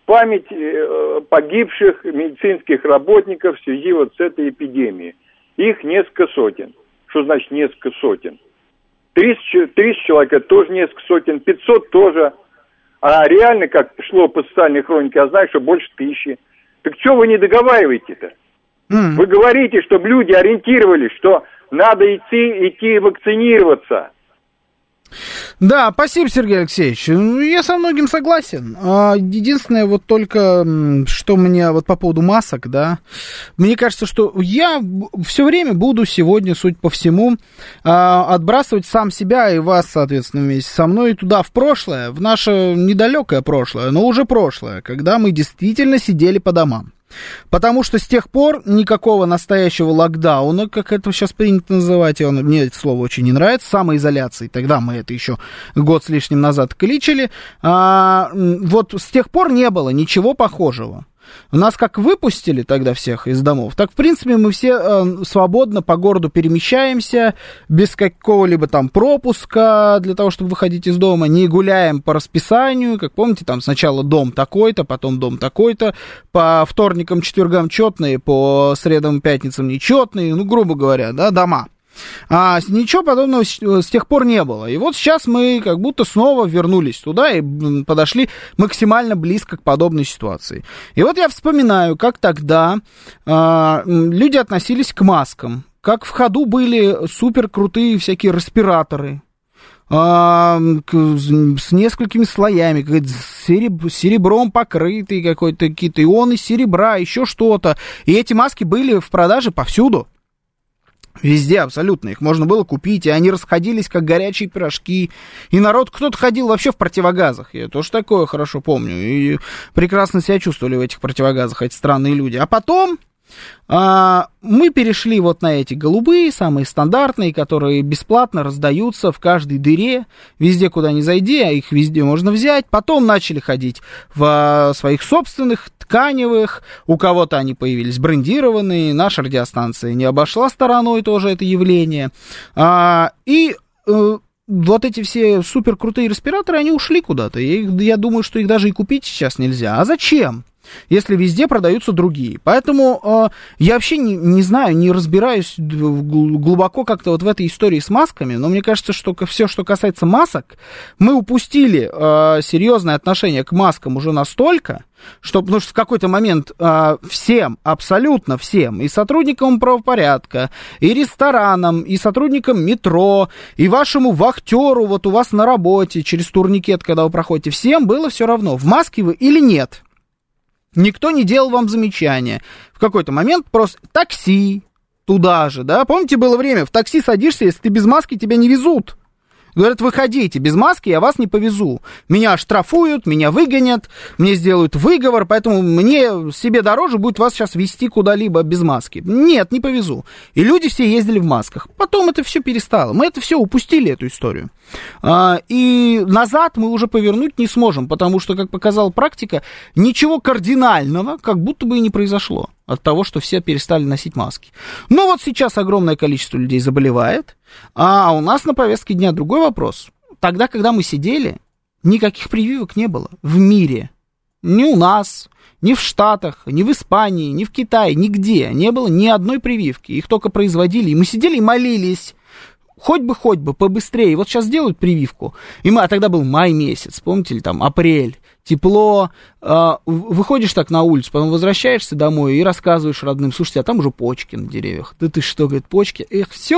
погибших медицинских работников в связи вот с этой эпидемией. Их несколько сотен. Что значит несколько сотен? 300 человек, это тоже несколько сотен, 500 тоже. А реально, как шло по социальной хронике, я знаю, что больше 1000. Так что вы не договариваете-то? Вы говорите, чтобы люди ориентировались, что надо идти вакцинироваться. Да, спасибо, Сергей Алексеевич. Я со многим согласен. Единственное, вот только, что мне вот по поводу масок, да, мне кажется, что я все время буду сегодня, судя по всему, отбрасывать сам себя и вас, соответственно, вместе со мной туда, в прошлое, в наше недалекое прошлое, но уже прошлое, когда мы действительно сидели по домам. Потому что с тех пор никакого настоящего локдауна, как это сейчас принято называть, мне это слово очень не нравится, самоизоляции, тогда мы это еще год с лишним назад кличили, вот с тех пор не было ничего похожего. Нас как выпустили тогда всех из домов, так, в принципе, мы все свободно по городу перемещаемся, без какого-либо там пропуска для того, чтобы выходить из дома, не гуляем по расписанию, как помните, там сначала дом такой-то, потом дом такой-то, по вторникам, четвергам четные, по средам, пятницам нечетные, ну, грубо говоря, да, дома. А ничего подобного с тех пор не было. И вот сейчас мы как будто снова вернулись туда и подошли максимально близко к подобной ситуации. И вот я вспоминаю, как тогда люди относились к маскам, как в ходу были супер крутые всякие респираторы с несколькими слоями, серебром покрытые, какие-то ионы серебра, еще что-то. И эти маски были в продаже повсюду. Везде абсолютно, их можно было купить, и они расходились, как горячие пирожки, и народ, кто-то ходил вообще в противогазах, я тоже такое хорошо помню, и прекрасно себя чувствовали в этих противогазах эти странные люди. А потом мы перешли вот на эти голубые, самые стандартные, которые бесплатно раздаются в каждой дыре, везде, куда ни зайди, а их везде можно взять. Потом начали ходить в своих собственных тканевых, у кого-то они появились брендированные, наша радиостанция не обошла стороной тоже это явление. И вот эти все суперкрутые респираторы, они ушли куда-то. Я думаю, что их даже и купить сейчас нельзя. А зачем? Если везде продаются другие. Поэтому я вообще не знаю, не разбираюсь глубоко как-то вот в этой истории с масками, но мне кажется, что все, что касается масок, мы упустили серьезное отношение к маскам уже настолько, что, потому что в какой-то момент всем, абсолютно всем, и сотрудникам правопорядка, и ресторанам, и сотрудникам метро, и вашему вахтеру вот у вас на работе через турникет, когда вы проходите, всем было все равно, в маске вы или нет. Никто не делал вам замечания. В какой-то момент просто такси туда же, да? Помните, было время, в такси садишься, если ты без маски, тебя не везут. Говорят, выходите без маски, я вас не повезу. Меня оштрафуют, меня выгонят, мне сделают выговор, поэтому мне себе дороже будет вас сейчас везти куда-либо без маски. Нет, не повезу. И люди все ездили в масках. Потом это все перестало. Мы это все упустили, эту историю. И назад мы уже повернуть не сможем, потому что, как показала практика, ничего кардинального как будто бы и не произошло от того, что все перестали носить маски. Но вот сейчас огромное количество людей заболевает, а у нас на повестке дня другой вопрос. Тогда, когда мы сидели, никаких прививок не было в мире. Ни у нас, ни в Штатах, ни в Испании, ни в Китае, нигде не было ни одной прививки. Их только производили, и мы сидели и молились. Хоть бы, побыстрее. Вот сейчас делают прививку. А тогда был май месяц, помните ли, там, апрель, тепло. Выходишь так на улицу, потом возвращаешься домой и рассказываешь родным, слушайте, а там уже почки на деревьях. Да ты что, говорит, почки? Все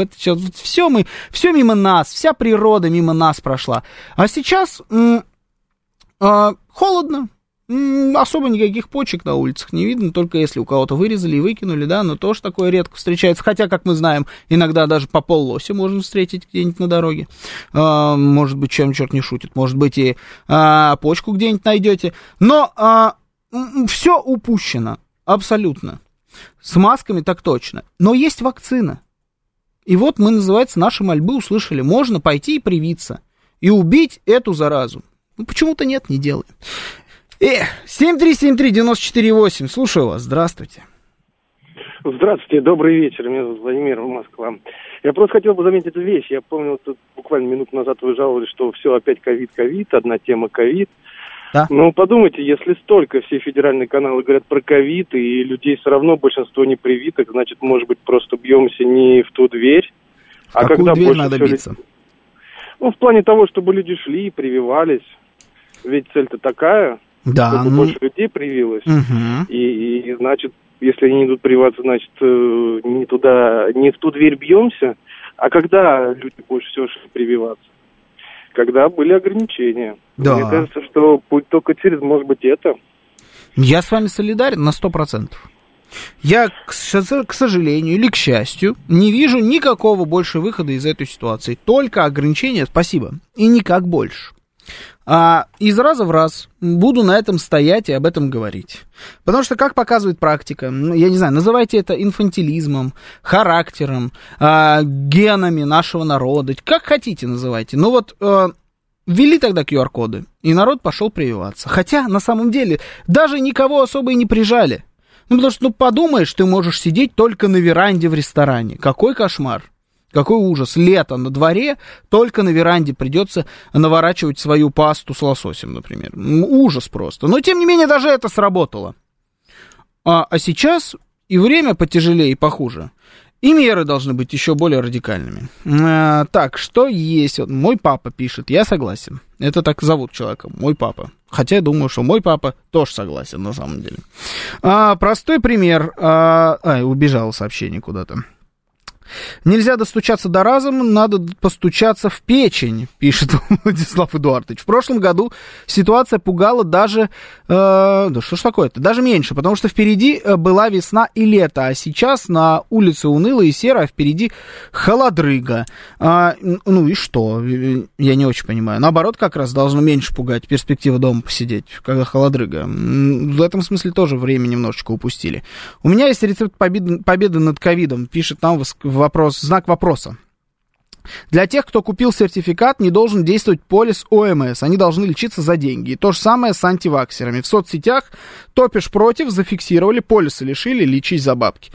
мимо нас, вся природа мимо нас прошла. А сейчас холодно. Особо никаких почек на улицах не видно, только если у кого-то вырезали и выкинули, да, но тоже такое редко встречается, хотя, как мы знаем, иногда даже по поллося можно встретить где-нибудь на дороге, может быть, чем черт не шутит, может быть, и почку где-нибудь найдете, но все упущено, абсолютно, с масками так точно, но есть вакцина, и вот мы, называется, наши мольбы услышали, можно пойти и привиться, и убить эту заразу, ну, почему-то нет, не делаем. 7373948, слушаю вас, здравствуйте. Здравствуйте, добрый вечер, меня зовут Владимир, Москва. Я просто хотел бы заметить эту вещь, я помню, вот буквально минуту назад вы жаловались, что все опять ковид, одна тема ковид. Да. Ну, подумайте, если столько все федеральные каналы говорят про ковид, и людей все равно большинство не привитых, значит, может быть, просто бьемся не в ту дверь. В какую дверь надо биться? Ну, в плане того, чтобы люди шли и прививались, ведь цель-то такая... Да, чтобы больше людей привилось, и значит, если они идут прививаться, значит, не в ту дверь бьемся. А когда люди больше всего шли прививаться? Когда были ограничения. Да. Мне кажется, что путь только через, может быть, это. Я с вами солидарен на 100%. Я, к сожалению или к счастью, не вижу никакого больше выхода из этой ситуации. Только ограничения, спасибо, и никак больше. из раза в раз буду на этом стоять и об этом говорить. Потому что, как показывает практика, я не знаю, называйте это инфантилизмом, характером, генами нашего народа, как хотите называйте. Но вот ввели тогда QR-коды, и народ пошел прививаться. Хотя, на самом деле, даже никого особо и не прижали. Потому что, подумаешь, ты можешь сидеть только на веранде в ресторане. Какой кошмар. Какой ужас. Лето на дворе, только на веранде придется наворачивать свою пасту с лососем, например. Ужас просто. Но, тем не менее, даже это сработало. А сейчас и время потяжелее и похуже. И меры должны быть еще более радикальными. Так, что есть? Вот мой папа пишет, я согласен. Это так зовут человека, мой папа. Хотя я думаю, что мой папа тоже согласен на самом деле. Простой пример. Убежало сообщение куда-то. Нельзя достучаться до разума, надо постучаться в печень, пишет Владислав Эдуардович. В прошлом году ситуация пугала даже, да что ж такое-то, даже меньше, потому что впереди была весна и лето, а сейчас на улице уныло и серо, а впереди холодрыга. Ну и что? Я не очень понимаю. Наоборот, как раз должно меньше пугать перспектива дома посидеть, когда холодрыга. В этом смысле тоже время немножечко упустили. У меня есть рецепт победы над ковидом, пишет нам знак вопроса. Для тех, кто купил сертификат, не должен действовать полис ОМС. Они должны лечиться за деньги. И то же самое с антиваксерами. В соцсетях топишь против, зафиксировали, полисы лишили, лечись за бабки.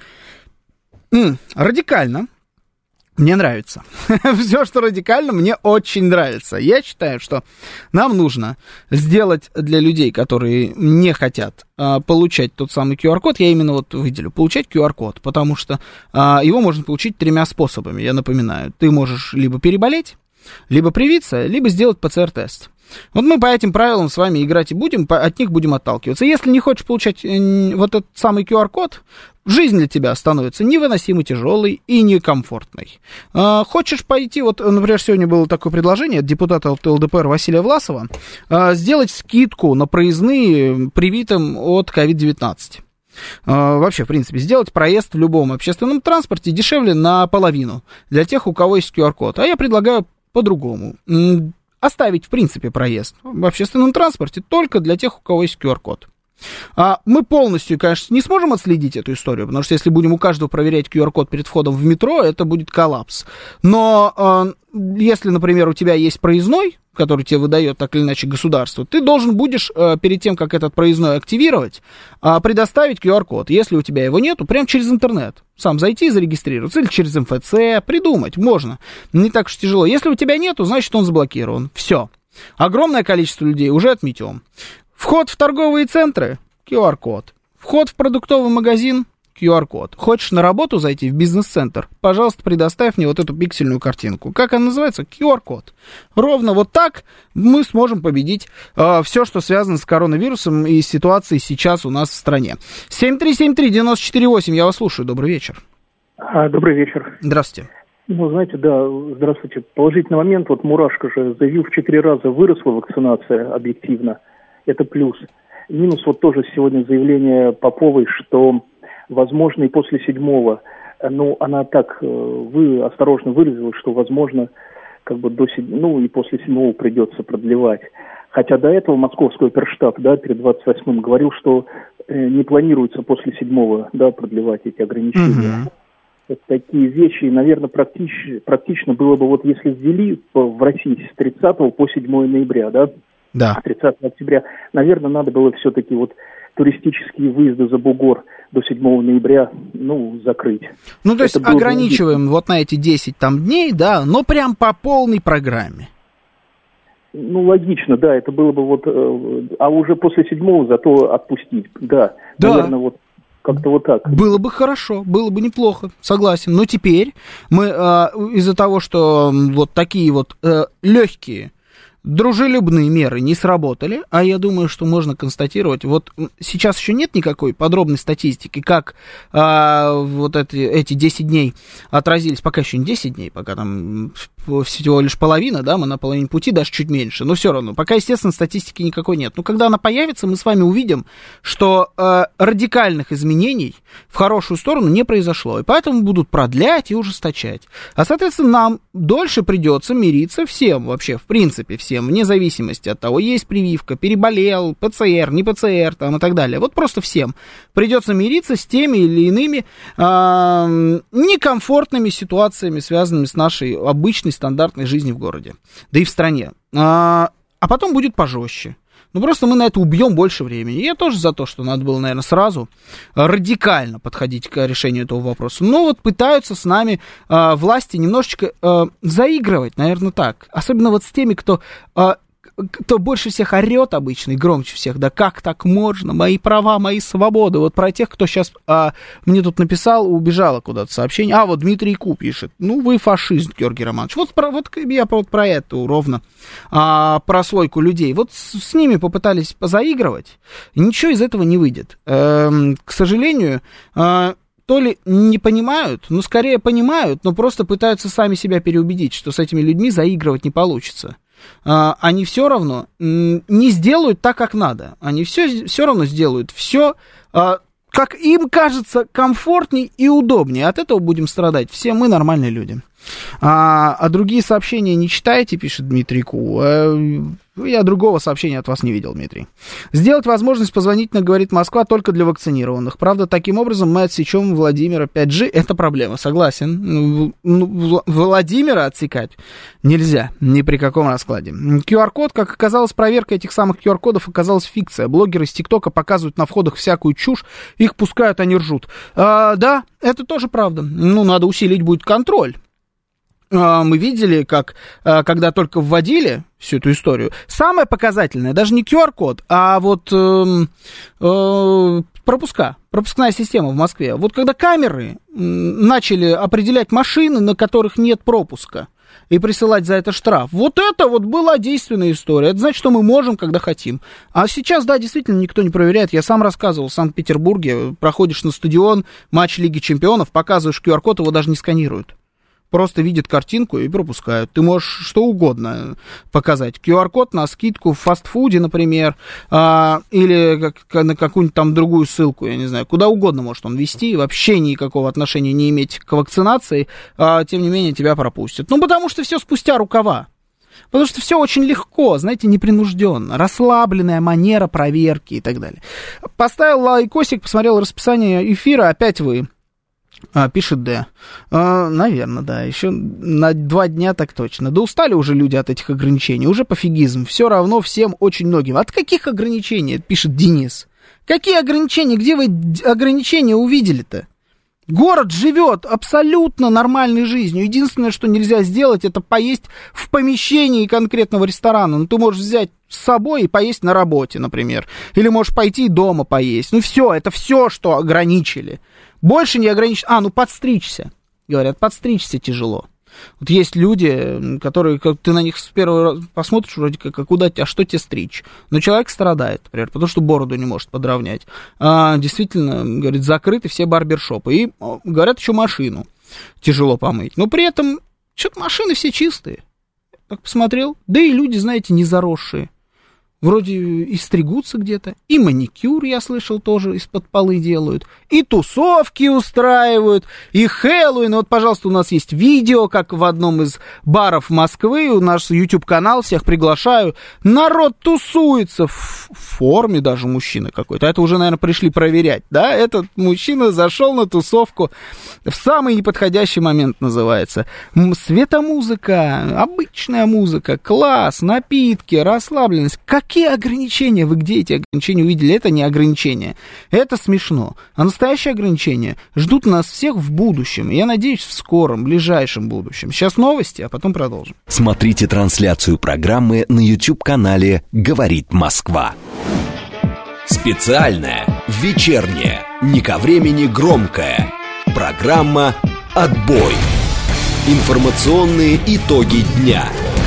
Радикально. Мне нравится. Все, что радикально, мне очень нравится. Я считаю, что нам нужно сделать для людей, которые не хотят получать тот самый QR-код, я именно вот выделю, получать QR-код, потому что его можно получить 3 способами, я напоминаю. Ты можешь либо переболеть, либо привиться, либо сделать ПЦР-тест. Вот мы по этим правилам с вами играть и будем, от них будем отталкиваться. Если не хочешь получать вот этот самый QR-код, жизнь для тебя становится невыносимо тяжелой и некомфортной. Хочешь пойти, вот, например, сегодня было такое предложение от депутата от ЛДПР Василия Власова, сделать скидку на проездные привитым от COVID-19. Вообще, в принципе, сделать проезд в любом общественном транспорте дешевле наполовину для тех, у кого есть QR-код. А я предлагаю по-другому. Оставить, в принципе, проезд в общественном транспорте только для тех, у кого есть QR-код. Мы полностью, конечно, не сможем отследить эту историю, потому что если будем у каждого проверять QR-код перед входом в метро, это будет коллапс. Но если, например, у тебя есть проездной, который тебе выдает так или иначе государство, ты должен будешь перед тем, как этот проездной активировать, предоставить QR-код. Если у тебя его нету, прямо через интернет. Сам зайти и зарегистрироваться. Или через МФЦ. Придумать можно. Не так уж тяжело. Если у тебя нету, значит, он заблокирован. Все. Огромное количество людей уже отметем. Вход в торговые центры – QR-код. Вход в продуктовый магазин – QR-код. Хочешь на работу зайти в бизнес-центр? Пожалуйста, предоставь мне вот эту пиксельную картинку. Как она называется? QR-код. Ровно вот так мы сможем победить все, что связано с коронавирусом и ситуацией сейчас у нас в стране. 7373948, я вас слушаю. Добрый вечер. Добрый вечер. Здравствуйте. Ну, знаете, да, здравствуйте. Положительный момент, вот Мурашко же заявил, в 4 раза выросла вакцинация объективно. Это плюс. Минус вот тоже сегодня заявление Поповой, что, возможно, и после 7-го, ну, она так, вы осторожно выразилась, что, возможно, как бы до 7, ну, и после 7-го придется продлевать. Хотя до этого московский оперштаб, да, перед 28-м говорил, что не планируется после 7-го, да, продлевать эти ограничения. Вот такие вещи, наверное, практично было бы, вот если ввели в России с 30 по 7 ноября, да, да. 30 октября, наверное, надо было все-таки вот туристические выезды за бугор до 7 ноября, ну, закрыть. Ну, то есть ограничиваем вот на эти 10 там дней, да, но прям по полной программе. Ну, логично, да, это было бы вот, а уже после 7-го зато отпустить, да. Наверное, вот как-то вот так. Было бы хорошо, было бы неплохо, согласен. Но теперь мы из-за того, что вот такие вот легкие, дружелюбные меры не сработали, а я думаю, что можно констатировать, вот сейчас еще нет никакой подробной статистики, как вот эти 10 дней отразились, пока еще не 10 дней, пока там всего лишь половина, да, мы на половине пути, даже чуть меньше, но все равно, пока, естественно, статистики никакой нет. Но когда она появится, мы с вами увидим, что радикальных изменений в хорошую сторону не произошло, и поэтому будут продлять и ужесточать. А, соответственно, нам дольше придется мириться всем, вообще, в принципе, всем, всем, вне зависимости от того, есть прививка, переболел, ПЦР, не ПЦР там, и так далее. Вот просто всем придется мириться с теми или иными некомфортными ситуациями, связанными с нашей обычной стандартной жизнью в городе, да и в стране. А потом будет пожестче. Ну, просто мы на это убьем больше времени. Я тоже за то, что надо было, наверное, сразу радикально подходить к решению этого вопроса. Но вот пытаются с нами власти немножечко заигрывать, наверное, так. Особенно вот с теми, кто больше всех орет обычно и громче всех. Да как так можно? Мои права, мои свободы. Вот про тех, кто сейчас мне тут написал, убежало куда-то сообщение. Вот Дмитрий Ку пишет. Ну, вы фашист, Георгий Романович. Вот я про эту ровно прослойку людей. Вот с ними попытались позаигрывать. И ничего из этого не выйдет. К сожалению, то ли не понимают, но скорее понимают, но просто пытаются сами себя переубедить, что с этими людьми заигрывать не получится. Они все равно не сделают так, как надо. Они все равно сделают все, как им кажется, комфортней и удобнее. От этого будем страдать все мы, нормальные люди. А другие сообщения не читаете, пишет Дмитрий Ку. Я другого сообщения от вас не видел, Дмитрий. Сделать возможность позвонить на «Говорит Москва» только для вакцинированных. Правда, таким образом мы отсечем Владимира 5G. Это проблема, согласен. Владимира отсекать нельзя ни при каком раскладе. QR-код, как оказалось, проверка этих самых QR-кодов оказалась фикция. Блогеры из ТикТока показывают на входах всякую чушь, их пускают, они ржут. Да, это тоже правда. Надо усилить будет контроль. Мы видели, как, когда только вводили всю эту историю, самое показательное, даже не QR-код, а вот пропускная система в Москве. Вот когда камеры начали определять машины, на которых нет пропуска, и присылать за это штраф, вот это вот была действенная история. Это значит, что мы можем, когда хотим. А сейчас, да, действительно, никто не проверяет. Я сам рассказывал в Санкт-Петербурге, проходишь на стадион, матч Лиги Чемпионов, показываешь QR-код, его даже не сканируют. Просто видят картинку и пропускают. Ты можешь что угодно показать. QR-код на скидку в фастфуде, например, или на какую-нибудь там другую ссылку, я не знаю. Куда угодно может он вести, вообще никакого отношения не иметь к вакцинации, тем не менее тебя пропустят. Потому что все спустя рукава. Потому что все очень легко, знаете, непринужденно. Расслабленная манера проверки и так далее. Поставил лайкосик, посмотрел расписание эфира, опять вы. Пишет Д. Наверное, да. Еще на 2 дня так точно. Да устали уже люди от этих ограничений. Уже пофигизм. Все равно всем очень многим. От каких ограничений? Пишет Денис. Какие ограничения? Где вы ограничения увидели-то? Город живет абсолютно нормальной жизнью. Единственное, что нельзя сделать, это поесть в помещении конкретного ресторана. Ты можешь взять с собой и поесть на работе, например. Или можешь пойти дома поесть. Все, это все, что ограничили. Больше не ограничено. Подстричься. Говорят, подстричься тяжело. Вот есть люди, которые, как ты на них с первого раза посмотришь, вроде как, а что тебе стричь? Но человек страдает, например, потому что бороду не может подровнять. Действительно, говорит, закрыты все барбершопы. И, говорят, еще машину тяжело помыть. Но при этом, что-то машины все чистые. Так посмотрел. Да и люди, знаете, не заросшие. Вроде и стригутся где-то, и маникюр, я слышал, тоже из-под полы делают, и тусовки устраивают, и Хэллоуин. Вот, пожалуйста, у нас есть видео, как в одном из баров Москвы, наш YouTube-канал, всех приглашаю. Народ тусуется в форме, даже мужчина какой-то. Это уже, наверное, пришли проверять, да? Этот мужчина зашел на тусовку в самый неподходящий момент, называется. Светомузыка, обычная музыка, класс, напитки, расслабленность. Какие ограничения? Вы где эти ограничения увидели? Это не ограничения. Это смешно. А настоящие ограничения ждут нас всех в будущем. Я надеюсь, в скором, ближайшем будущем. Сейчас новости, а потом продолжим. Смотрите трансляцию программы на YouTube-канале «Говорит Москва». Специальная, вечерняя, не ко времени громкая. Программа «Отбой». Информационные итоги дня.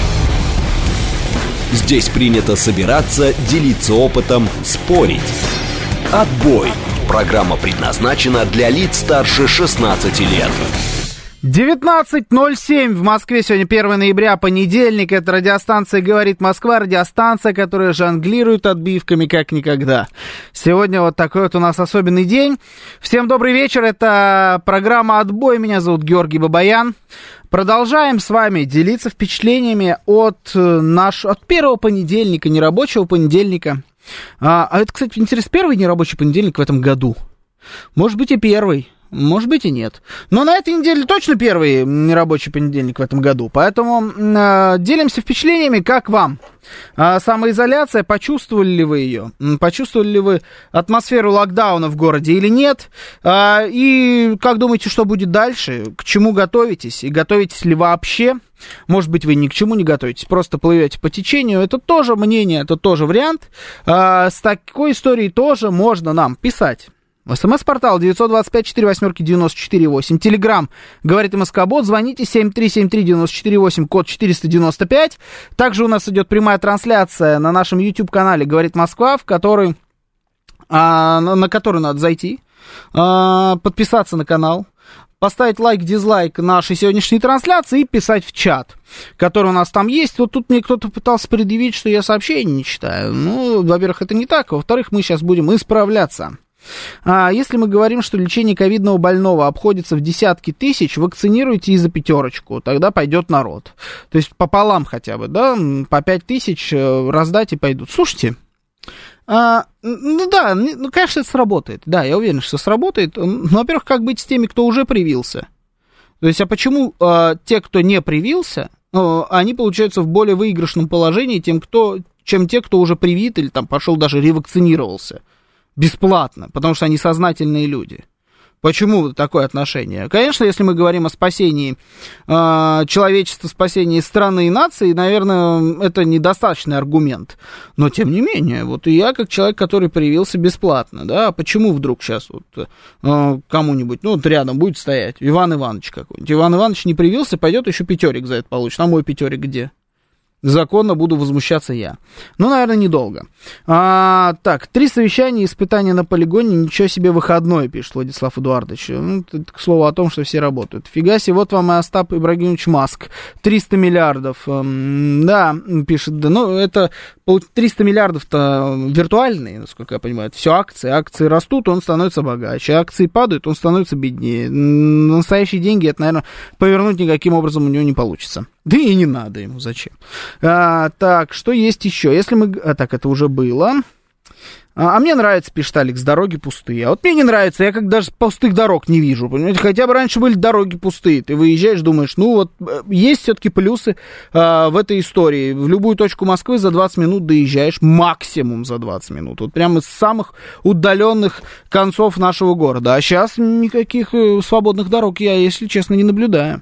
Здесь принято собираться, делиться опытом, спорить. «Отбой». Программа предназначена для лиц старше 16 лет. 19:07 в Москве, сегодня 1 ноября, понедельник, это радиостанция «Говорит Москва», радиостанция, которая жонглирует отбивками как никогда. Сегодня вот такой вот у нас особенный день. Всем добрый вечер, это программа «Отбой», меня зовут Георгий Бабаян. Продолжаем с вами делиться впечатлениями от первого понедельника, нерабочего понедельника. А это, кстати, интересно, первый нерабочий понедельник в этом году. Может быть и первый. Может быть и нет. Но на этой неделе точно первый нерабочий понедельник в этом году. Поэтому делимся впечатлениями, как вам. Самоизоляция, почувствовали ли вы ее? Почувствовали ли вы атмосферу локдауна в городе или нет? И как думаете, что будет дальше? К чему готовитесь? И готовитесь ли вообще? Может быть, вы ни к чему не готовитесь, просто плывете по течению. Это тоже мнение, это тоже вариант. С такой историей тоже можно нам писать. СМС-портал 925-48-94-8. Телеграм «Говорит МСК-бот». Звоните 7373-94-8, код 495. Также у нас идет прямая трансляция на нашем YouTube-канале «Говорит Москва», на который надо зайти, подписаться на канал, поставить лайк, дизлайк нашей сегодняшней трансляции и писать в чат, который у нас там есть. Вот тут мне кто-то пытался предъявить, что я сообщения не читаю. Ну, во-первых, это не так. Во-вторых, мы сейчас будем исправляться. Если мы говорим, что лечение ковидного больного обходится в десятки тысяч, вакцинируйте и за 5, тогда пойдет народ. То есть пополам хотя бы, да, по 5 тысяч раздать и пойдут. Слушайте, конечно, это сработает. Да, я уверен, что сработает. Во-первых, как быть с теми, кто уже привился? То есть, а почему те, кто не привился, они получаются в более выигрышном положении, чем те, кто уже привит или там пошел даже ревакцинировался? Бесплатно, потому что они сознательные люди. Почему такое отношение? Конечно, если мы говорим о спасении человечества, спасении страны и нации, наверное, это недостаточный аргумент. Но, тем не менее, вот и я, как человек, который привился бесплатно, да, почему вдруг сейчас вот кому-нибудь, ну, вот рядом будет стоять Иван Иванович какой-нибудь. Иван Иванович не привился, пойдет еще 5 за это получит. А мой 5 где? Законно буду возмущаться я. Ну, наверное, недолго. Так, 3 совещания и испытания на полигоне. Ничего себе выходной, пишет Владислав Эдуардович. Ну, это, к слову, о том, что все работают. Фига себе, вот вам и Остап Ибрагимович Маск. 300 миллиардов. Да, пишет, да, ну, это 300 миллиардов-то виртуальные, насколько я понимаю. Это все акции. Акции растут, он становится богаче. Акции падают, он становится беднее. Настоящие деньги, это, наверное, повернуть никаким образом у него не получится. Да и не надо ему, зачем? Так, что есть еще? Если мы... так, это уже было. А мне нравится, пишет Алекс, дороги пустые. А вот мне не нравится, я как даже пустых дорог не вижу, понимаете? Хотя бы раньше были дороги пустые. Ты выезжаешь, думаешь, ну вот, есть все-таки плюсы в этой истории. В любую точку Москвы за 20 минут доезжаешь, максимум за 20 минут. Вот прямо из самых удаленных концов нашего города. А сейчас никаких свободных дорог я, если честно, не наблюдаю.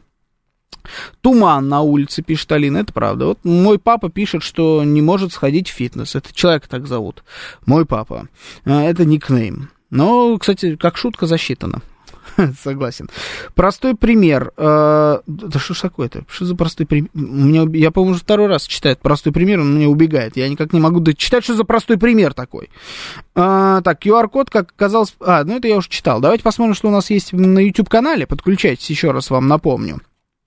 Туман на улице, пишет Алина, это правда. Вот мой папа пишет, что не может сходить в фитнес. Это человека так зовут. Мой папа. Это никнейм. Но, кстати, как шутка засчитана. Согласен. Простой пример. Да что ж такое-то? Что за простой пример? Я, по-моему, уже 2 раз читаю простой пример, он мне убегает. Я никак не могу дочитать, что за простой пример такой. Так, QR-код, как оказалось... ну это я уже читал. Давайте посмотрим, что у нас есть на YouTube-канале. Подключайтесь, еще раз вам напомню.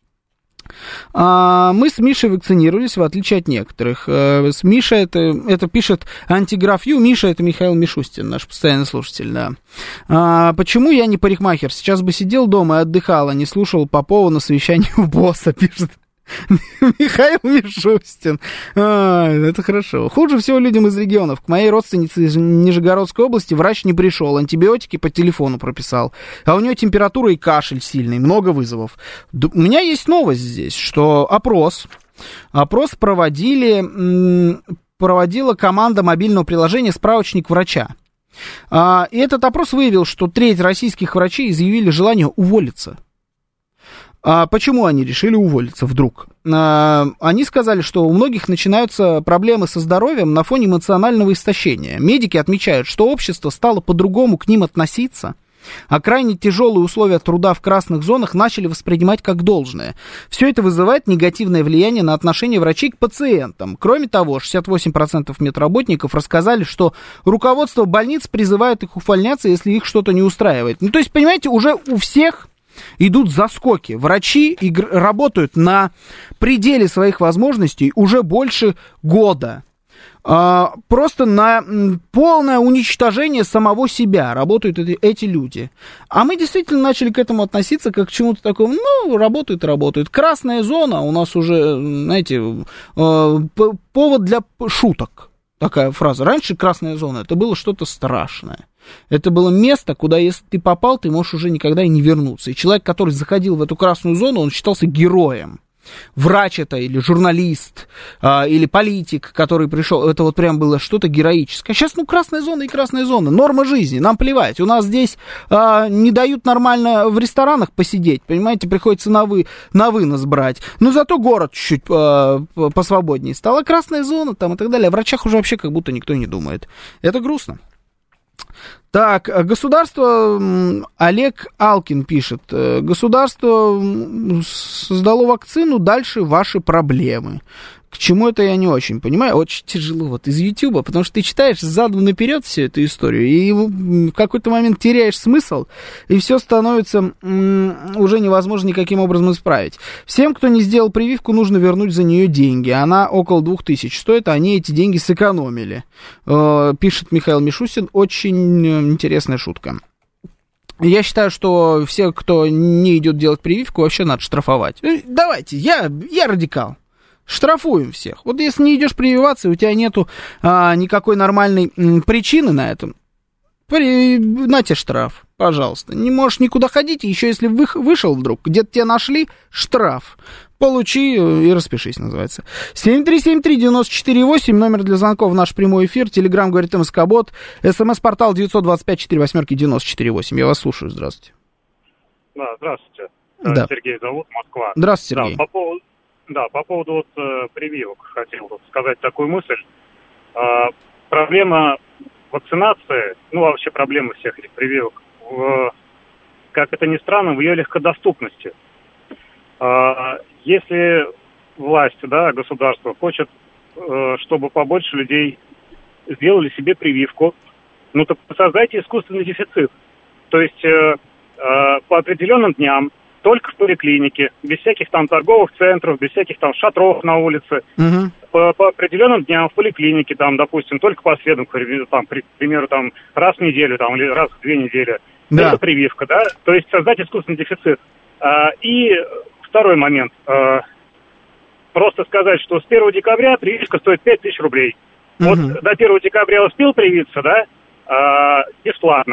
Мы с Мишей вакцинировались, в отличие от некоторых. С Мишей это пишет антиграфью. Миша — это Михаил Мишустин, наш постоянный слушатель, да. Почему я не парикмахер? Сейчас бы сидел дома и отдыхал, а не слушал Попова на совещании у босса, пишет Михаил Мишустин. Это хорошо. Хуже всего людям из регионов. К моей родственнице из Нижегородской области врач не пришел, антибиотики по телефону прописал. А у нее температура и кашель сильный, много вызовов. У меня есть новость здесь, что опрос проводила команда мобильного приложения «Справочник врача». И этот опрос выявил, что 1/3 российских врачей изъявили желание уволиться. Почему они решили уволиться вдруг? Они сказали, что у многих начинаются проблемы со здоровьем на фоне эмоционального истощения. Медики отмечают, что общество стало по-другому к ним относиться, а крайне тяжелые условия труда в красных зонах начали воспринимать как должное. Все это вызывает негативное влияние на отношение врачей к пациентам. Кроме того, 68% медработников рассказали, что руководство больниц призывает их увольняться, если их что-то не устраивает. Ну, то есть, понимаете, уже у всех идут заскоки. Врачи работают на пределе своих возможностей уже больше года. Просто на полное уничтожение самого себя работают эти люди. А мы действительно начали к этому относиться как к чему-то такому, работают. Красная зона у нас уже, знаете, повод для шуток. Такая фраза. Раньше красная зона, это было что-то страшное. Это было место, куда, если ты попал, ты можешь уже никогда и не вернуться. И человек, который заходил в эту красную зону, он считался героем. Врач это, или журналист, или политик, который пришел, это вот прям было что-то героическое. Сейчас, красная зона и красная зона, норма жизни, нам плевать. У нас здесь не дают нормально в ресторанах посидеть, понимаете, приходится на вынос брать. Но зато город чуть-чуть посвободнее стала красная зона там и так далее. О врачах уже вообще как будто никто не думает. Это грустно. Так, государство, Олег Алкин пишет, государство создало вакцину, дальше ваши проблемы. К чему это я не очень понимаю, очень тяжело вот из Ютуба, потому что ты читаешь задом наперед всю эту историю, и в какой-то момент теряешь смысл, и все становится уже невозможно никаким образом исправить. Всем, кто не сделал прививку, нужно вернуть за нее деньги, она около 2000 стоит, а они эти деньги сэкономили, пишет Михаил Мишустин, очень интересная шутка. Я считаю, что всех, кто не идет делать прививку, вообще надо штрафовать. Давайте, я радикал. Штрафуем всех. Вот если не идешь прививаться, у тебя нету никакой нормальной причины на этом, на тебе штраф, пожалуйста. Не можешь никуда ходить, и еще если вышел вдруг, где-то тебя нашли, штраф. Получи и распишись, называется. 7373948, номер для звонков в наш прямой эфир, телеграм говорит МСК-бот, СМС-портал 925-48-94-8. Я вас слушаю, здравствуйте. Да, здравствуйте. Да. Сергей зовут, Москва. Здравствуйте, Сергей. По поводу прививок хотел сказать такую мысль. Проблема вакцинации, вообще проблема всех этих прививок, как это ни странно, в ее легкодоступности. Если власть, государство хочет, чтобы побольше людей сделали себе прививку, то создайте искусственный дефицит. То есть по определенным дням только в поликлинике, без всяких там торговых центров, без всяких там шатров на улице. По определенным дням в поликлинике, там, допустим, только по средам, там, к примеру, там, раз в неделю, там, или раз в 2 недели. Да. Это прививка, да? То есть создать искусственный дефицит. И второй момент. Просто сказать, что с 1 декабря прививка стоит 5000 рублей. Вот до 1 декабря успел привиться, да, бесплатно.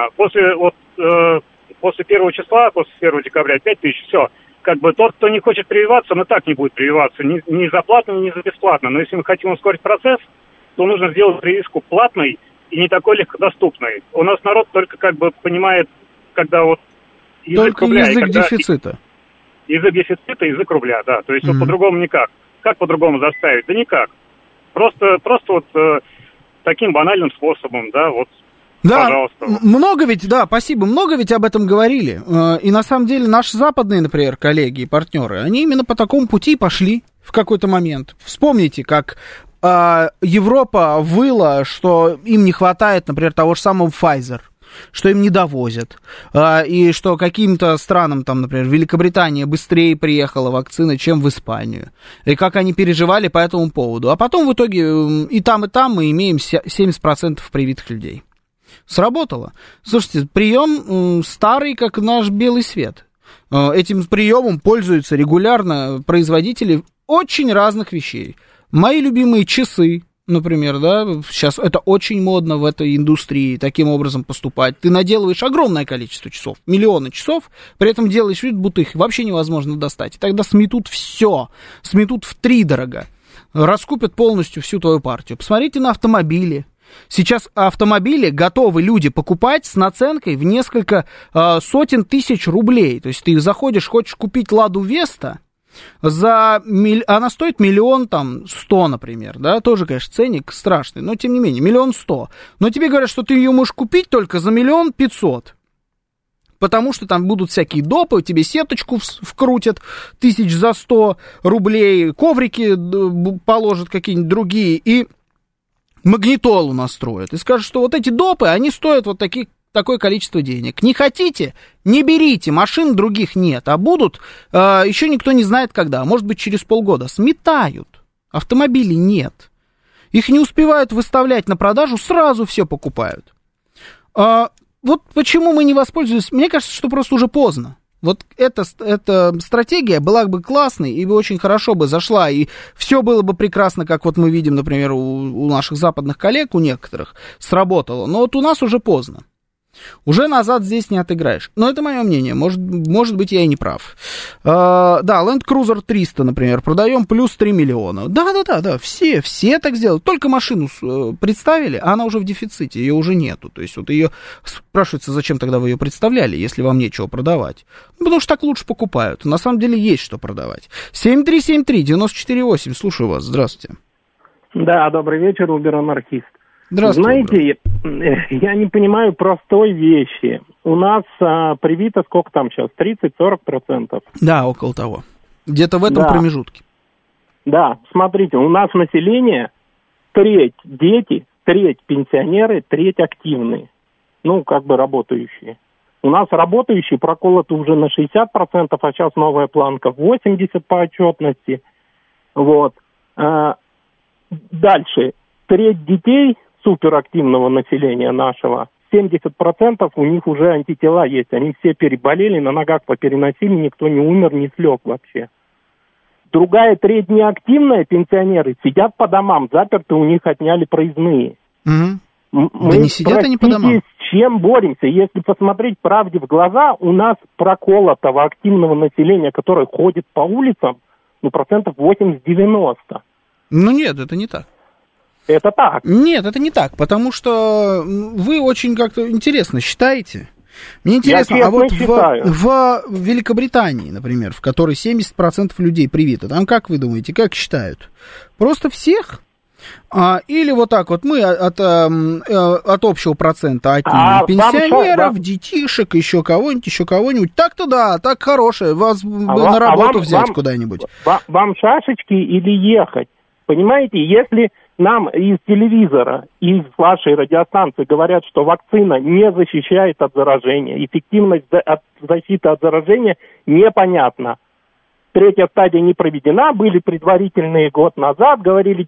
После 1 числа, после 1 декабря 5000, все. Как бы тот, кто не хочет прививаться, он и так не будет прививаться. Ни за платно, ни за бесплатно. Но если мы хотим ускорить процесс, то нужно сделать прививку платной и не такой легкодоступной. У нас народ только как бы понимает, когда вот язык только рубля... язык дефицита. Язык дефицита, язык рубля, да. То есть вот по-другому никак. Как по-другому заставить? Да никак. Просто вот таким банальным способом, да, вот. Да, пожалуйста. Много ведь, да, спасибо, много ведь об этом говорили. И на самом деле наши западные, например, коллеги и партнеры, они именно по такому пути пошли в какой-то момент. Вспомните, как Европа выла, что им не хватает, например, того же самого Pfizer, что им не довозят, и что каким-то странам, там, например, Великобритания быстрее приехала вакцина, чем в Испанию, и как они переживали по этому поводу. А потом в итоге и там мы имеем 70% привитых людей. Сработало. Слушайте, прием старый, как наш белый свет. Этим приемом пользуются регулярно производители очень разных вещей. Мои любимые часы, например, да, сейчас это очень модно в этой индустрии таким образом поступать. Ты наделываешь огромное количество часов, миллионы часов, при этом делаешь вид, будто их вообще невозможно достать. И тогда сметут все, сметут втридорога, раскупят полностью всю твою партию. Посмотрите на автомобили. Сейчас автомобили готовы люди покупать с наценкой в несколько сотен тысяч рублей. То есть ты заходишь, хочешь купить Ладу Веста, она стоит 1 100 000, например, да, тоже, конечно, ценник страшный, но тем не менее, 1 100 000. Но тебе говорят, что ты ее можешь купить только за 1 500 000. Потому что там будут всякие допы, тебе сеточку вкрутят 1100 рублей, коврики положат какие-нибудь другие и магнитолу настроят. И скажут, что вот эти допы, они стоят вот таких такое количество денег. Не хотите, не берите, машин других нет, а будут, еще никто не знает когда, может быть, через полгода. Сметают, автомобилей нет. Их не успевают выставлять на продажу, сразу все покупают. Вот почему мы не воспользуемся, мне кажется, что просто уже поздно. Вот эта стратегия была бы классной и бы очень хорошо бы зашла, и все было бы прекрасно, как вот мы видим, например, у наших западных коллег, у некоторых, сработало. Но вот у нас уже поздно. Уже назад здесь не отыграешь. Но это мое мнение, может быть, я и не прав. Да, Land Cruiser 300, например, продаем плюс 3 миллиона. Да, все так сделали. Только машину представили, а она уже в дефиците, ее уже нету. То есть вот ее спрашивается, зачем тогда вы ее представляли, если вам нечего продавать. Ну, потому что так лучше покупают. На самом деле есть что продавать. 7373-94-8, слушаю вас, здравствуйте. Да, добрый вечер, Убер-анархист. Знаете, я не понимаю простой вещи. У нас привито сколько там сейчас? 30-40%? Да, около того. Где-то в этом промежутке. Да, смотрите, у нас население треть дети, треть пенсионеры, треть активные. Ну, как бы работающие. У нас работающие проколоты уже на 60%, а сейчас новая планка 80% по отчетности. Вот. Дальше. Треть детей суперактивного населения нашего, 70% у них уже антитела есть. Они все переболели, на ногах попереносили, никто не умер, не слег вообще. Другая треть неактивная, пенсионеры, сидят по домам, заперты, у них отняли проездные. Мы, да не сидят они по домам. С чем боремся? Если посмотреть правде в глаза, у нас проколотого активного населения, которое ходит по улицам, 80-90%. Ну нет, это не так. Это так. Нет, это не так, потому что вы очень как-то интересно считаете. Мне интересно, а вот в Великобритании, например, в которой 70% людей привито, там как вы думаете, как считают? Просто всех? Или вот так вот мы от общего процента отнимем пенсионеров, детишек, еще кого-нибудь. Так-то да, так хорошее, вас на работу взять куда-нибудь. Вам шашечки или ехать? Понимаете, если нам из телевизора, из вашей радиостанции говорят, что вакцина не защищает от заражения, эффективность защиты от заражения непонятна. Третья стадия не проведена, были предварительные год назад, говорили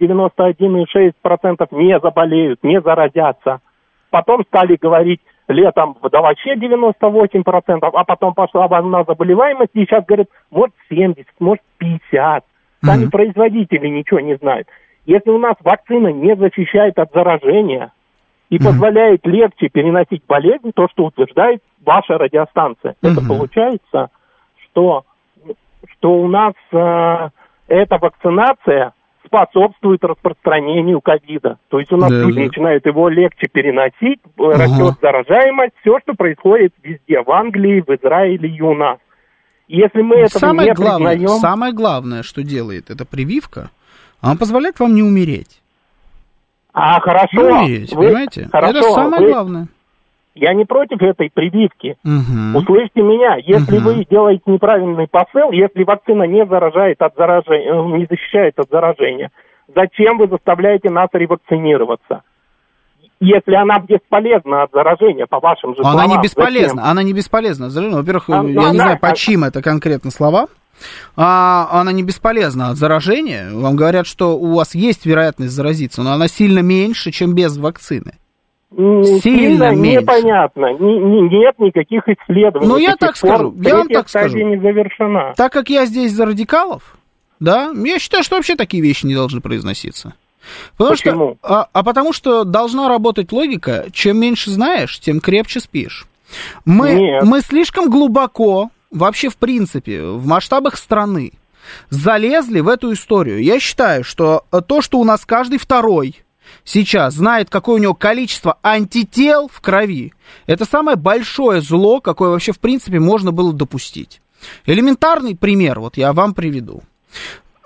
91,6% не заболеют, не заразятся. Потом стали говорить летом, да вообще 98%, а потом пошла волна заболеваемости, и сейчас говорят, может 70, может 50. Сами производители ничего не знают. Если у нас вакцина не защищает от заражения и позволяет легче переносить болезнь, то, что утверждает ваша радиостанция, это получается, что у нас эта вакцинация способствует распространению ковида. То есть у нас люди начинают его легче переносить, растет заражаемость, все, что происходит везде, в Англии, в Израиле и у нас. Если мы этого не признаем... Самое главное, что делает эта прививка, она позволяет вам не умереть. Хорошо. Не умереть, понимаете? Хорошо, это самое главное. Я не против этой прививки. Услышьте меня. Если вы делаете неправильный посыл, если вакцина не заражает от заражения, не защищает от заражения, зачем вы заставляете нас ревакцинироваться? Если она бесполезна от заражения, по вашим же словам. Она не бесполезна, она не бесполезна. Во-первых, я не знаю, по чьим это конкретно слова. Она не бесполезна от заражения. Вам говорят, что у вас есть вероятность заразиться, но она сильно меньше, чем без вакцины. Сильно меньше. Непонятно. Нет никаких исследований. Ну, я так скажу. Я вам так скажу. Не завершена. Так как я здесь за радикалов, да, я считаю, что вообще такие вещи не должны произноситься. Почему? Потому что должна работать логика, чем меньше знаешь, тем крепче спишь. Мы слишком глубоко, вообще в принципе, в масштабах страны, залезли в эту историю. Я считаю, что то, что у нас каждый второй сейчас знает, какое у него количество антител в крови, это самое большое зло, какое вообще в принципе можно было допустить. Элементарный пример, вот я вам приведу.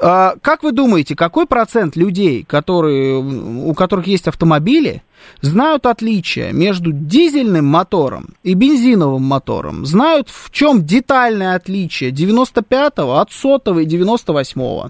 Как вы думаете, какой процент людей, у которых есть автомобили, знают отличие между дизельным мотором и бензиновым мотором? Знают, в чем детальное отличие 95-го от 100-го и 98-го?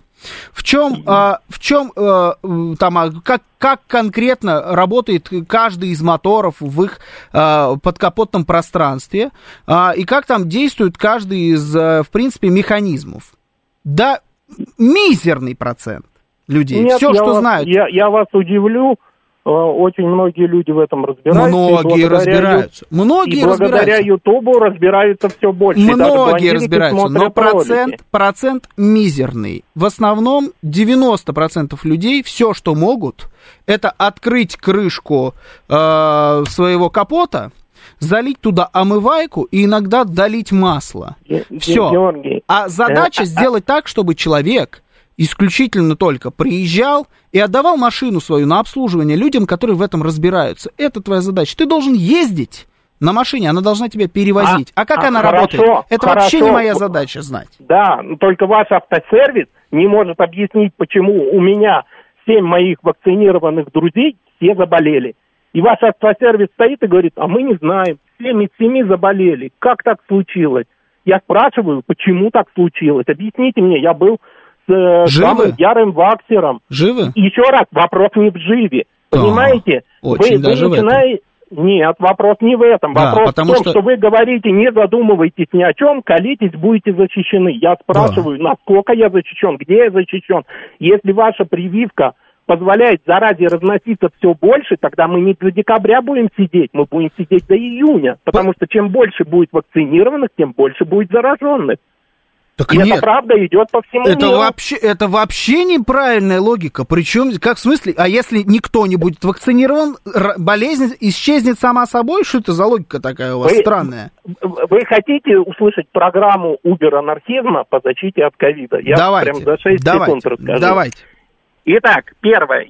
Как конкретно работает каждый из моторов в их подкапотном пространстве, и как там действует каждый из, в принципе, механизмов? Да, мизерный процент людей. Нет, все, что знают. Я вас удивлю. Очень многие люди в этом разбираются. Многие разбираются. Благодаря Ютубу разбираются все больше. Многие разбираются, но процент мизерный. В основном 90% людей все, что могут, это открыть крышку своего капота, залить туда омывайку и иногда долить масло. Все. Георгий, а задача сделать так, чтобы человек исключительно только приезжал и отдавал машину свою на обслуживание людям, которые в этом разбираются. Это твоя задача. Ты должен ездить на машине, она должна тебя перевозить. А как она работает? Это вообще не моя задача знать. Да, только ваш автосервис не может объяснить, почему у меня 7 моих вакцинированных друзей все заболели. И ваш автосервис стоит и говорит, а мы не знаем, 7 из 7 заболели. Как так случилось? Я спрашиваю, почему так случилось? Объясните мне, я был с самым ярым ваксером. Живы? Еще раз, вопрос не в живе. Понимаете? Вы начинаете... Нет, вопрос не в этом. Да, вопрос в том, что вы говорите, не задумывайтесь ни о чем, колитесь, будете защищены. Я спрашиваю, насколько я защищен, где я защищен. Если ваша прививка позволяет заразе разноситься все больше, тогда мы не до декабря будем сидеть, мы будем сидеть до июня. Потому что чем больше будет вакцинированных, тем больше будет зараженных. Так и нет, это правда идет по всему миру. Это вообще неправильная логика. Причем, как в смысле, а если никто не будет вакцинирован, болезнь исчезнет сама собой? Что это за логика такая у вас странная? Вы хотите услышать программу Убер-анархизма по защите от ковида? Я прям за 6 секунд расскажу. Давайте. Итак, первое.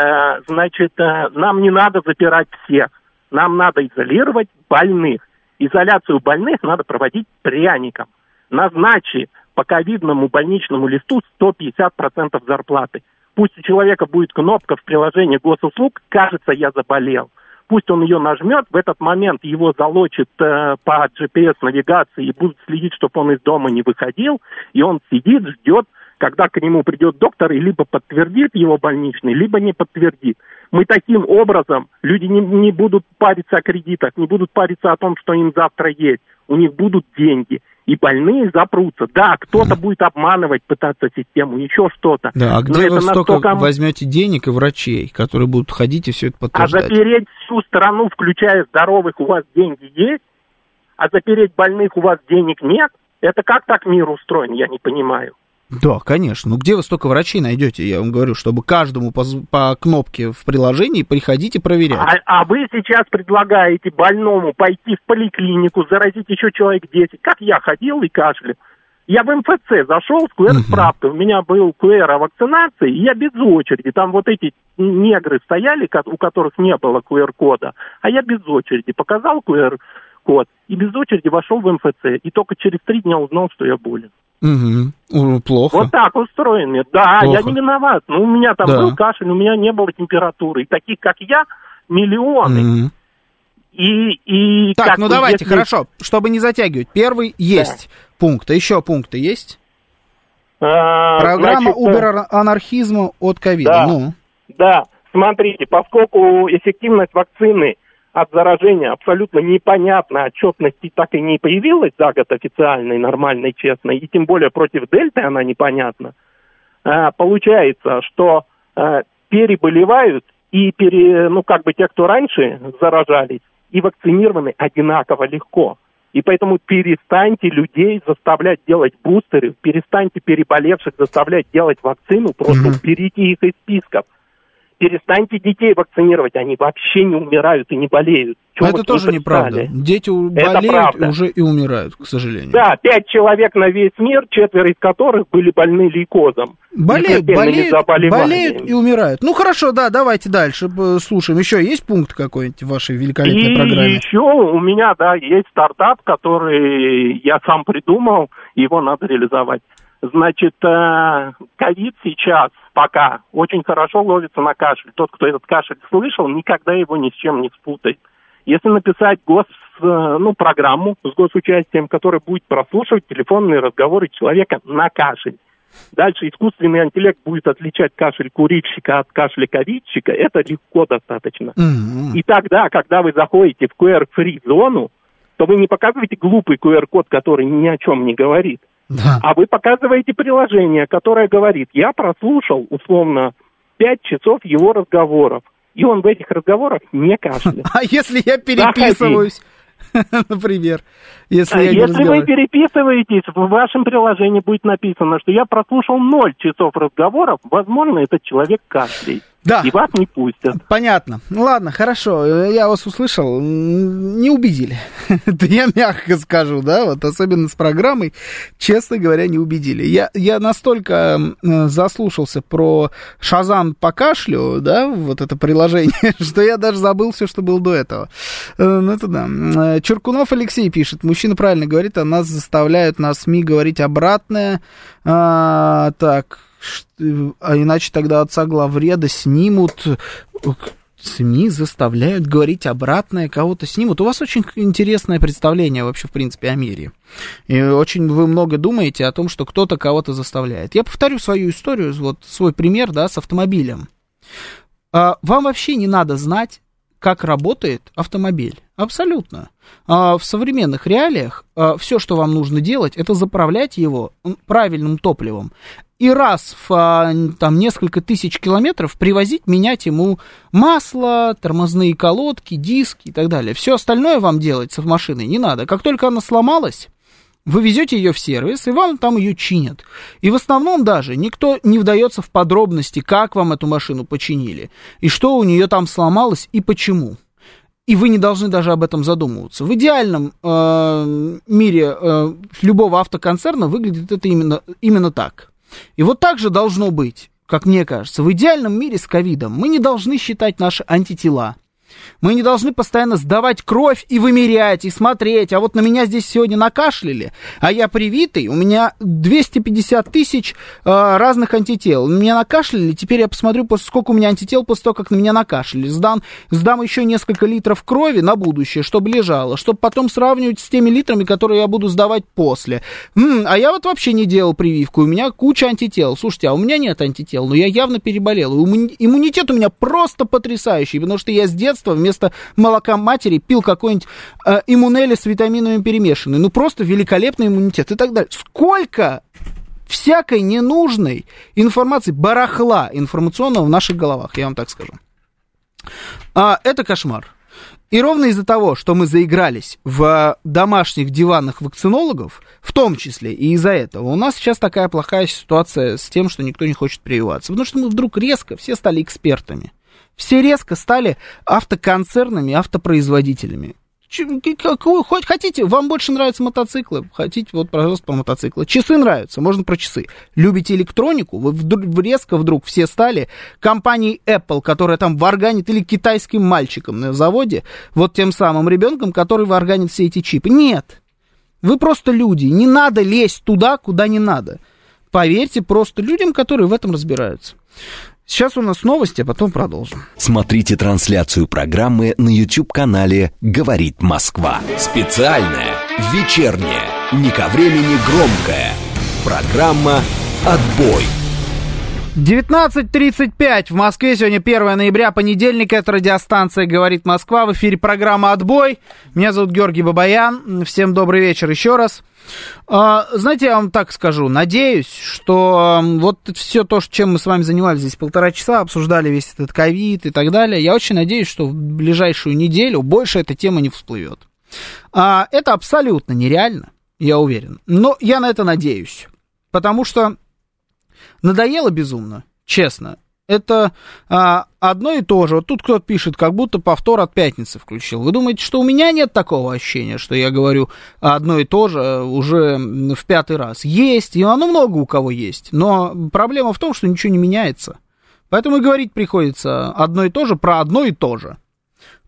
Значит, нам не надо запирать всех. Нам надо изолировать больных. Изоляцию больных надо проводить пряником. Назначи по ковидному больничному листу 150% зарплаты. Пусть у человека будет кнопка в приложении госуслуг «Кажется, я заболел». Пусть он ее нажмет, в этот момент его залочат по GPS-навигации и будут следить, чтобы он из дома не выходил, и он сидит, ждет, когда к нему придет доктор и либо подтвердит его больничный, либо не подтвердит. Мы таким образом, люди не будут париться о кредитах, не будут париться о том, что им завтра есть. У них будут деньги. И больные запрутся. Да, кто-то будет обманывать, пытаться систему, еще что-то. Да, а где вы столько возьмете денег и врачей, которые будут ходить и все это подтверждать? А запереть всю страну, включая здоровых, у вас деньги есть, а запереть больных у вас денег нет? Это как так мир устроен, я не понимаю. Да, конечно. Ну где вы столько врачей найдете, я вам говорю, чтобы каждому по кнопке в приложении приходить и проверять. А вы сейчас предлагаете больному пойти в поликлинику, заразить еще человек 10. Как я ходил и кашлял. Я в МФЦ зашел с QR-справкой, у меня был QR о вакцинации, и я без очереди. Там вот эти негры стояли, у которых не было QR-кода, а я без очереди показал QR-код и без очереди вошел в МФЦ. И только через 3 дня узнал, что я болен. Угу. Плохо. Вот так устроен мир. Да, плохо. Я не виноват. Ну, у меня там был кашель, у меня не было температуры. И таких, как я, миллионы. И так, ну давайте, хорошо, чтобы не затягивать. Первый есть пункт. А еще пункты есть? Программа Убер-анархизма от ковида. Да, смотрите, поскольку эффективность вакцины от заражения абсолютно непонятна, отчетности так и не появилась за год официальной, нормальной, честной, и тем более против дельты она непонятна, получается, что переболевают и те, кто раньше заражались, и вакцинированы одинаково легко. И поэтому перестаньте людей заставлять делать бустеры, перестаньте переболевших заставлять делать вакцину, просто уберите их из списков. Перестаньте детей вакцинировать, они вообще не умирают и не болеют. Чего это тоже неправда. Дети болеют и уже и умирают, к сожалению. Да, 5 человек на весь мир, 4 из которых были больны лейкозом. Болеют и умирают. Ну хорошо, да, давайте дальше слушаем. Еще есть пункт какой-нибудь в вашей великолепной программе? И еще у меня, есть стартап, который я сам придумал, его надо реализовать. Значит, ковид сейчас пока очень хорошо ловится на кашель. Тот, кто этот кашель слышал, никогда его ни с чем не спутает. Если написать программу с госучастием, которая будет прослушивать телефонные разговоры человека на кашель, дальше искусственный интеллект будет отличать кашель курильщика от кашля ковидщика, это легко достаточно. Mm-hmm. И тогда, когда вы заходите в QR-free зону, то вы не показываете глупый QR-код, который ни о чем не говорит, а вы показываете приложение, которое говорит, я прослушал, условно, 5 часов его разговоров, и он в этих разговорах не кашляет. А если я переписываюсь? Например, если вы переписываетесь, в вашем приложении будет написано, что я прослушал 0 часов разговоров, возможно, этот человек кашляет. Да. И вас не пустят. Понятно. Ну ладно, хорошо, я вас услышал. Не убедили. Да я мягко скажу, да, вот особенно с программой, честно говоря, не убедили. Я настолько заслушался про Шазам по кашлю, да, вот это приложение, что я даже забыл все, что было до этого. Ну это да. Чуркунов Алексей пишет, мужчина правильно говорит, а нас заставляют на СМИ говорить обратное. Так... А иначе тогда отца главреда снимут. СМИ заставляют говорить обратное, кого-то снимут. У вас очень интересное представление вообще, в принципе, о мире. И очень вы много думаете о том, что кто-то кого-то заставляет. Я повторю свою историю, вот свой пример, да, с автомобилем. Вам вообще не надо знать, как работает автомобиль. Абсолютно. В современных реалиях все, что вам нужно делать, это заправлять его правильным топливом. И раз в несколько тысяч километров привозить, менять ему масло, тормозные колодки, диски и так далее. Все остальное вам делать с машиной не надо. Как только она сломалась, вы везете ее в сервис, и вам там ее чинят. И в основном даже никто не вдается в подробности, как вам эту машину починили, и что у нее там сломалось, и почему. И вы не должны даже об этом задумываться. В идеальном мире любого автоконцерна выглядит это именно так. И вот так же должно быть, как мне кажется. В идеальном мире с ковидом мы не должны считать наши антитела. Мы не должны постоянно сдавать кровь и вымерять, и смотреть. А вот на меня здесь сегодня накашляли, а я привитый, у меня 250 тысяч разных антител. Меня накашляли, теперь я посмотрю, сколько у меня антител после того, как на меня накашляли. Сдам еще несколько литров крови на будущее, чтобы лежало, чтобы потом сравнивать с теми литрами, которые я буду сдавать после. А я вот вообще не делал прививку, у меня куча антител. Слушайте, а у меня нет антител, но я явно переболел. Иммунитет у меня просто потрясающий, потому что я с детства вместо молока матери пил какой-нибудь иммунели с витаминами перемешанный. Ну, просто великолепный иммунитет и так далее. Сколько всякой ненужной информации, барахла информационного в наших головах, я вам так скажу. Это кошмар. И ровно из-за того, что мы заигрались в домашних диванах вакцинологов, в том числе и из-за этого, у нас сейчас такая плохая ситуация с тем, что никто не хочет прививаться. Потому что мы вдруг резко все стали экспертами. Все резко стали автоконцернами, автопроизводителями. Хоть хотите, вам больше нравятся мотоциклы, хотите, вот, пожалуйста, по мотоциклу. Часы нравятся, можно про часы. Любите электронику, вы резко вдруг все стали компанией Apple, которая там варганит, или китайским мальчиком на заводе, вот тем самым ребенком, который варганит все эти чипы. Нет, вы просто люди, не надо лезть туда, куда не надо. Поверьте просто людям, которые в этом разбираются. Сейчас у нас новости, а потом продолжим. Смотрите трансляцию программы на YouTube-канале «Говорит Москва». Специальная, вечерняя, не ко времени громкая. Программа «Отбой». 19:35 в Москве, сегодня 1 ноября, понедельник, это радиостанция «Говорит Москва», в эфире программа «Отбой». Меня зовут Георгий Бабаян, всем добрый вечер еще раз. Знаете, я вам так скажу, надеюсь, что вот все то, чем мы с вами занимались здесь 1,5 часа, обсуждали весь этот ковид и так далее, я очень надеюсь, что в ближайшую неделю больше эта тема не всплывет. Это абсолютно нереально, я уверен, но я на это надеюсь, потому что надоело безумно, честно. Это одно и то же. Вот тут кто-то пишет, как будто повтор от пятницы включил. Вы думаете, что у меня нет такого ощущения, что я говорю одно и то же уже в 5-й раз? Есть, и оно много у кого есть. Но проблема в том, что ничего не меняется. Поэтому и говорить приходится одно и то же про одно и то же.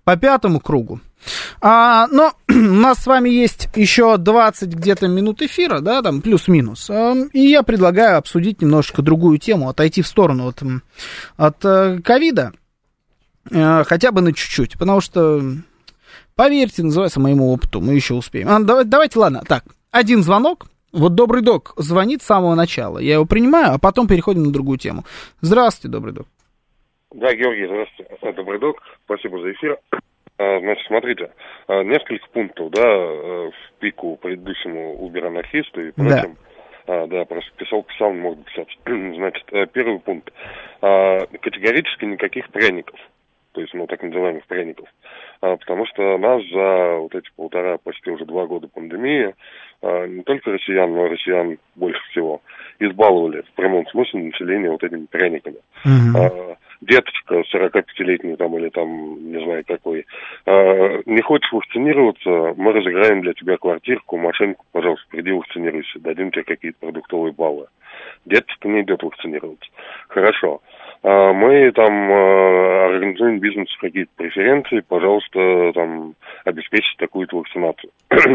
по пятому кругу. Но у нас с вами есть еще 20 где-то минут эфира, да, там плюс-минус. И я предлагаю обсудить немножечко другую тему, отойти в сторону от ковида, хотя бы на чуть-чуть, потому что, поверьте, называется моему опыту, мы еще успеем. Давайте, ладно, так, один звонок. Вот Добрый Док звонит с самого начала, я его принимаю, а потом переходим на другую тему. Здравствуйте, Добрый Док. Да, Георгий, здравствуйте. Добрый Док, спасибо за эфир. Значит, смотрите, несколько пунктов, да, в пику предыдущему Uber-анархисту и прочим. Да, просто писал, не мог писать. Значит, первый пункт. Категорически никаких пряников, то есть, так называемых пряников. Потому что нас за вот эти почти уже 2 года пандемии, не только россиян, но и россиян больше всего, избаловали в прямом смысле население вот этими пряниками. Деточка 45-летний там или там, не знаю какой, не хочешь вакцинироваться, мы разыграем для тебя квартирку, машинку, пожалуйста, приди вакцинируйся, дадим тебе какие-то продуктовые баллы. Деточка не идет вакцинироваться. Хорошо. Мы там организуем бизнес, какие-то преференции, пожалуйста, там обеспечить такую-то вакцинацию.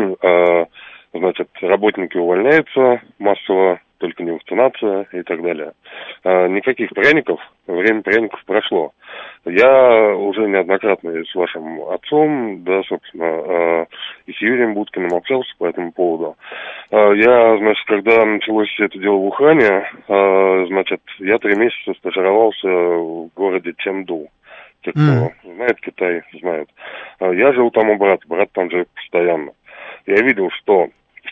Значит, работники увольняются массово, только не вакцинация и так далее. Никаких пряников, время пряников прошло. Я уже неоднократно с вашим отцом, да, собственно, и с Юрием Будкиным общался по этому поводу. Я, значит, когда началось это дело в Ухане, значит, я 3 месяца стажировался в городе Чэнду. Те, кто знает Китай, знают. Я жил там у брата, брат там живет постоянно. Я видел, что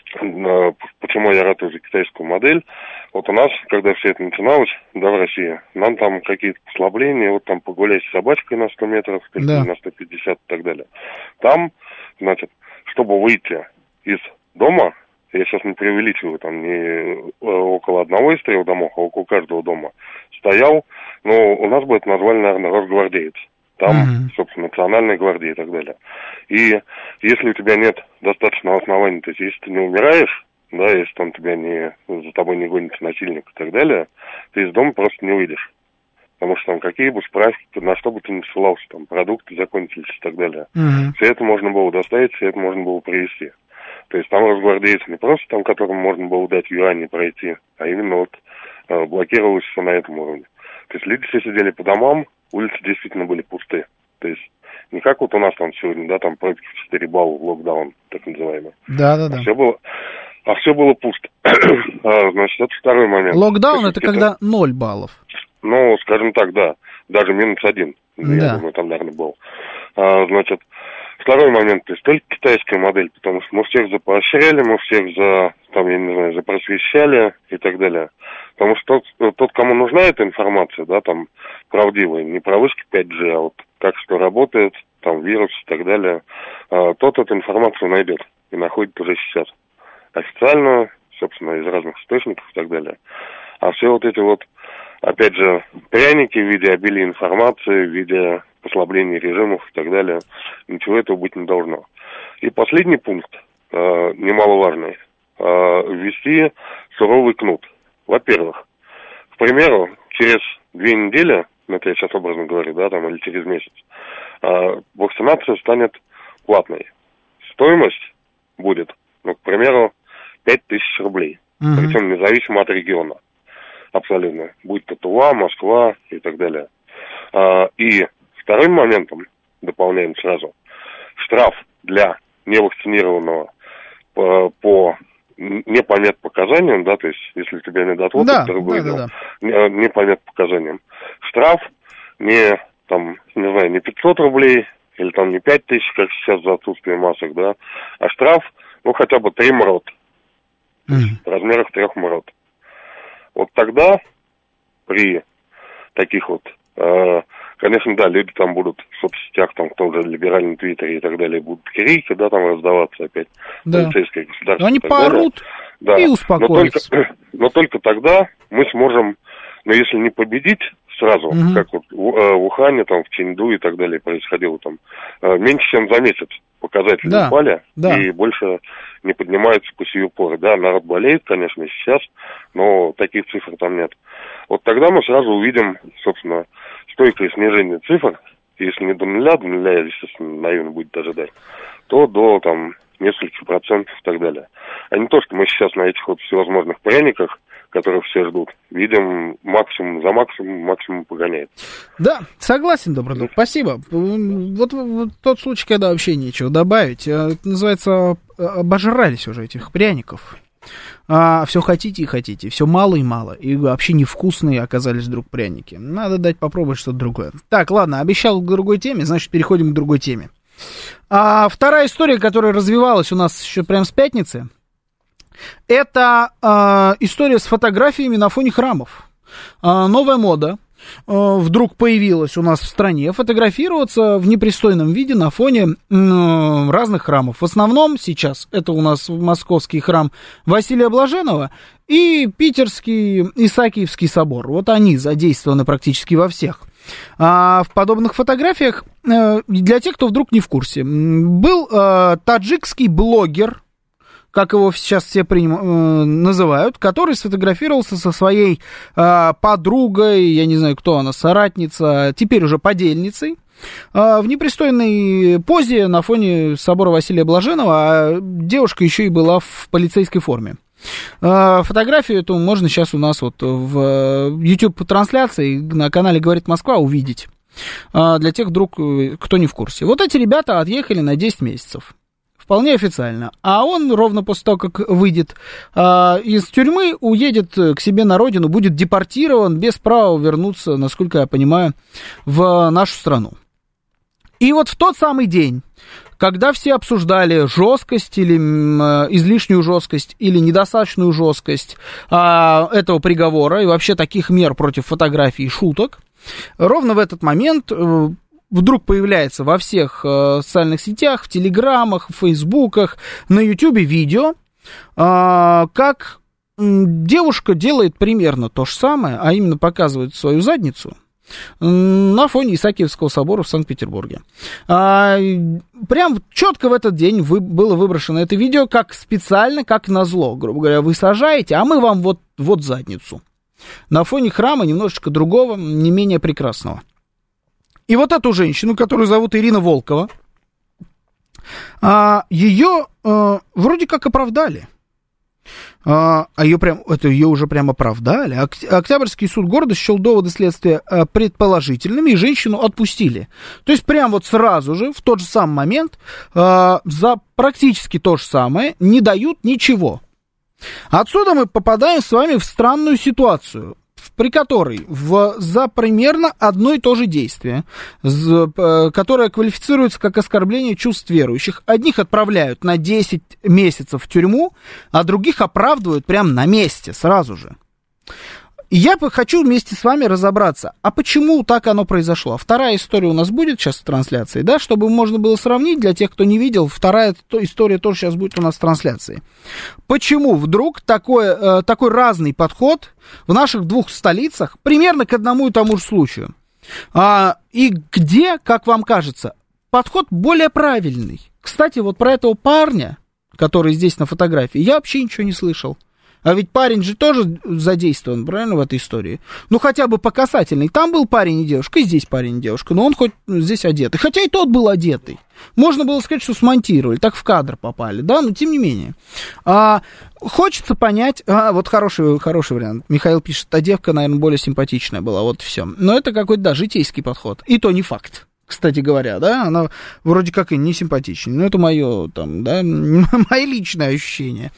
почему я рад за китайскую модель. Вот у нас, когда все это начиналось, да, в России, нам там какие-то послабления, вот там погулять с собачкой на 100 метров, на 150 и так далее. Там, значит, чтобы выйти из дома, я сейчас не преувеличиваю, там не около одного из 3 домов, а около каждого дома стоял, у нас бы это назвали, наверное, росгвардеец. Там, собственно, национальная гвардия и так далее. И если у тебя нет достаточного основания, то есть если ты не умираешь, да, если там тебя за тобой не гонится насильник и так далее, ты из дома просто не выйдешь. Потому что там какие бы справки, на что бы ты ни ссылался, там продукты закончились и так далее. Все это можно было доставить, все это можно было привезти. То есть там росгвардейцы не просто там, которым можно было дать юани пройти, а именно вот блокировалось все на этом уровне. То есть люди все сидели по домам, улицы действительно были пусты. То есть не как вот у нас там сегодня, да, там против 4 балла в локдаун, так называемый. Да. Все было пусто. Значит, это второй момент. Локдаун это когда 0 баллов. Скажем так, да. Даже -1. Я думаю, там, наверное, был. Значит, второй момент, то есть только китайская модель, потому что мы всех запоощряли, мы всех запросвещали и так далее. Потому что тот, кому нужна эта информация, да, там, правдивая, не про вышки 5G, а вот как что работает, там, вирус и так далее, тот эту информацию найдет и находит уже сейчас. Официально, собственно, из разных источников и так далее. А все вот эти вот, опять же, пряники в виде обилия информации, в виде послабления режимов и так далее, ничего этого быть не должно. И последний пункт, немаловажный, ввести суровый кнут. Во-первых, к примеру, через 2 недели, это я сейчас образно говорю, да, там, или через месяц, вакцинация станет платной. Стоимость будет, к примеру, 5000 рублей. Причем независимо от региона. Абсолютно. Будь то Тула, Москва и так далее. И вторым моментом, дополняем сразу, штраф для невакцинированного не по медпоказаниям, да, то есть если тебя медотвод, не по медпоказаниям. Штраф не 500 рублей или там не 5000, как сейчас за отсутствие масок, да, а штраф, хотя бы 3 МРОТ. В размерах 3 МРОТ. Вот тогда при таких вот, конечно, да, люди там будут в соцсетях, там, в том же либеральном Твиттере и так далее, будут крики, да, там раздаваться опять, полицейское государство. Они поорут и успокоятся. Но только тогда мы сможем, если не победить сразу, как вот в Ухане, там, в Чэнду и так далее происходило, там, меньше чем за месяц показатели упали, и больше не поднимаются по сию поры. Да, народ болеет, конечно, сейчас, но таких цифр там нет. Вот тогда мы сразу увидим, собственно, стойкое снижение цифр, если не до нуля, естественно, наивно будет ожидать, то до там нескольких процентов и так далее. А не то, что мы сейчас на этих вот всевозможных пряниках, которых все ждут, видим максимум за максимум погоняет. Да, согласен, добрый друг, спасибо. Вот тот случай, когда вообще нечего добавить, это называется, обожрались уже этих пряников. Все хотите и хотите, все мало и мало, и вообще невкусные оказались вдруг пряники. Надо дать попробовать что-то другое. Так, ладно, обещал к другой теме, значит, переходим к другой теме. Вторая история, которая развивалась у нас еще прямо с пятницы, это история с фотографиями на фоне храмов. Новая мода вдруг появилась у нас в стране, фотографироваться в непристойном виде на фоне разных храмов. В основном сейчас это у нас московский храм Василия Блаженного и питерский Исаакиевский собор. Вот они задействованы практически во всех. В подобных фотографиях, для тех, кто вдруг не в курсе, был таджикский блогер, как его сейчас все называют, который сфотографировался со своей подругой, я не знаю, кто она, соратница, теперь уже подельницей, в непристойной позе на фоне собора Василия Блаженного, а девушка еще и была в полицейской форме. Фотографию эту можно сейчас у нас вот в YouTube-трансляции на канале «Говорит Москва» увидеть, для тех вдруг, кто не в курсе. Вот эти ребята отъехали на 10 месяцев. Вполне официально. А он ровно после того, как выйдет из тюрьмы, уедет к себе на родину, будет депортирован без права вернуться, насколько я понимаю, в нашу страну. И вот в тот самый день, когда все обсуждали жесткость или излишнюю жесткость или недостаточную жесткость этого приговора и вообще таких мер против фотографий и шуток, ровно в этот момент вдруг появляется во всех социальных сетях, в телеграммах, в фейсбуках, на ютубе видео, как девушка делает примерно то же самое, а именно показывает свою задницу на фоне Исаакиевского собора в Санкт-Петербурге. Прям четко в этот день было выброшено это видео, как специально, как назло, грубо говоря, вы сажаете, а мы вам вот задницу. На фоне храма немножечко другого, не менее прекрасного. И вот эту женщину, которую зовут Ирина Волкова, ее вроде как оправдали. Ее уже прям оправдали. Октябрьский суд города счел доводы следствия предположительными, и женщину отпустили. То есть прям вот сразу же, в тот же самый момент, за практически то же самое не дают ничего. Отсюда мы попадаем с вами в странную ситуацию, при которой за примерно одно и то же действие, которое квалифицируется как оскорбление чувств верующих, одних отправляют на 10 месяцев в тюрьму, а других оправдывают прямо на месте, сразу же. И я хочу вместе с вами разобраться, а почему так оно произошло. Вторая история у нас будет сейчас в трансляции, да, чтобы можно было сравнить, для тех, кто не видел, вторая история тоже сейчас будет у нас в трансляции. Почему вдруг такой разный подход в наших двух столицах примерно к одному и тому же случаю? И где, как вам кажется, подход более правильный? Кстати, вот про этого парня, который здесь на фотографии, я вообще ничего не слышал. А ведь парень же тоже задействован, правильно, в этой истории? Ну, хотя бы по касательной. Там был парень и девушка, и здесь парень и девушка. Но он хоть здесь одетый. Хотя и тот был одетый. Можно было сказать, что смонтировали, так в кадр попали, да? Но тем не менее. Хочется понять... вот хороший вариант. Михаил пишет, та девка, наверное, более симпатичная была, вот и все. Но это какой-то, да, житейский подход. И то не факт. Кстати говоря, да, она вроде как и не симпатичная, но это мое, там, да, мои личные ощущения.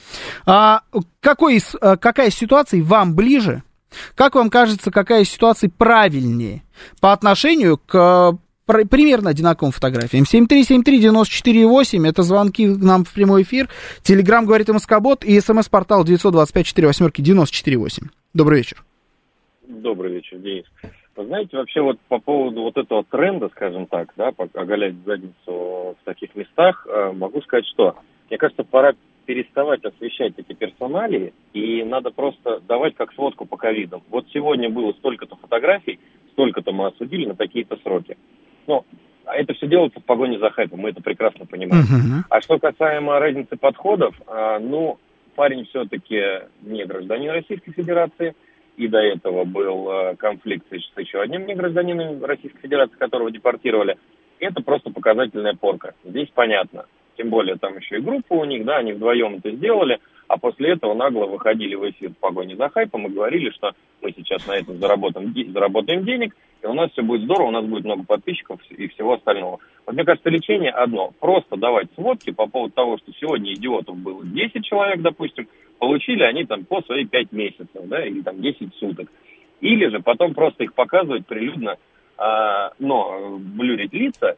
Какая ситуация вам ближе? Как вам кажется, какая ситуация правильнее по отношению к примерно одинаковым фотографиям? 7373948, это звонки нам в прямой эфир. Телеграм говорит МСК-бот и СМС-портал 925-48-94-8. Добрый вечер. Добрый вечер, Денис. Вы знаете, вообще вот по поводу вот этого тренда, скажем так, да, оголять задницу в таких местах, могу сказать, что, мне кажется, пора переставать освещать эти персоналии, и надо просто давать как сводку по ковидам. Вот сегодня было столько-то фотографий, столько-то мы осудили на такие-то сроки. Но это все делается в погоне за хайпом, мы это прекрасно понимаем. А что касаемо разницы подходов, ну, парень все-таки не гражданин Российской Федерации, и до этого был конфликт с еще одним негражданином Российской Федерации, которого депортировали. Это просто показательная порка. Здесь понятно. Тем более там еще и группа у них, да, они вдвоем это сделали, а после этого нагло выходили в эфир в погоне за хайпом и говорили, что мы сейчас на этом заработаем денег, и у нас все будет здорово, у нас будет много подписчиков и всего остального. Вот мне кажется, лечение одно. Просто давать сводки по поводу того, что сегодня идиотов было 10 человек, допустим, получили они там по свои 5 месяцев, да, или там 10 суток. Или же потом просто их показывать прилюдно, но блюрить лица,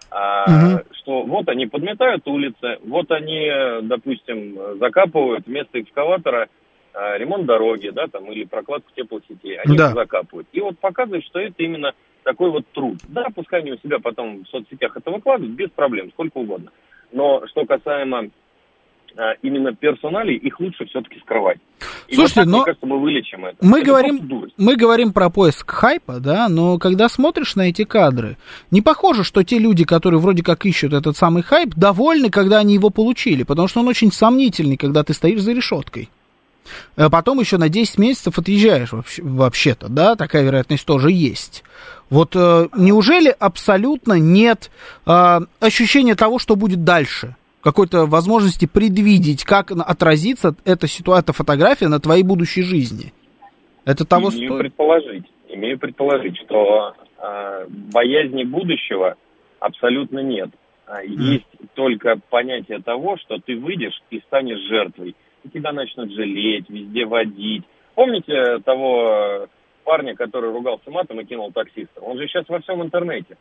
что вот они подметают улицы, вот они, допустим, закапывают вместо экскаватора ремонт дороги, да, там, или прокладку теплосетей, они это закапывают. И вот показывают, что это именно такой вот труд. Да, пускай они у себя потом в соцсетях это выкладывают, без проблем, сколько угодно. Но что касаемо именно персоналей, их лучше все-таки скрывать. И слушайте, вот так, но мне кажется, мы вылечим это. Мы говорим про поиск хайпа, да, но когда смотришь на эти кадры, не похоже, что те люди, которые вроде как ищут этот самый хайп, довольны, когда они его получили, потому что он очень сомнительный, когда ты стоишь за решеткой. А потом еще на 10 месяцев отъезжаешь вообще-то, да, такая вероятность тоже есть. Вот неужели абсолютно нет ощущения того, что будет дальше? Какой-то возможности предвидеть, как отразится эта фотография на твоей будущей жизни. Это того стоит? Имею предположить, что боязни будущего абсолютно нет. Есть только понятие того, что ты выйдешь и станешь жертвой. И тебя начнут жалеть, везде водить. Помните того парня, который ругался матом и кинул таксиста? Он же сейчас во всем интернете.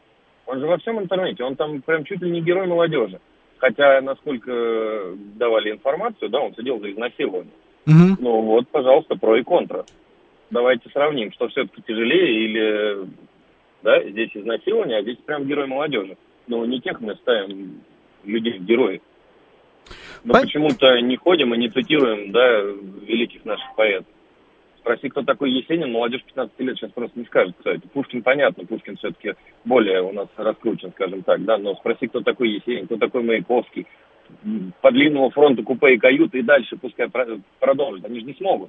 Он там прям чуть ли не герой молодежи. Хотя, насколько давали информацию, да, он сидел за изнасилование. Ну вот, пожалуйста, про и контра. Давайте сравним, что все-таки тяжелее или, да, здесь изнасилование, а здесь прям герой молодежи. Но не тех мы ставим людей в герои. Но почему-то не ходим и не цитируем, да, великих наших поэтов. Спроси, кто такой Есенин, молодежь 15 лет сейчас просто не скажет, кто это. Пушкин, понятно, Пушкин все-таки более у нас раскручен, скажем так, да, но спроси, кто такой Есенин, кто такой Маяковский, по длинному фронту купе и каюты, и дальше пускай продолжат, они же не смогут.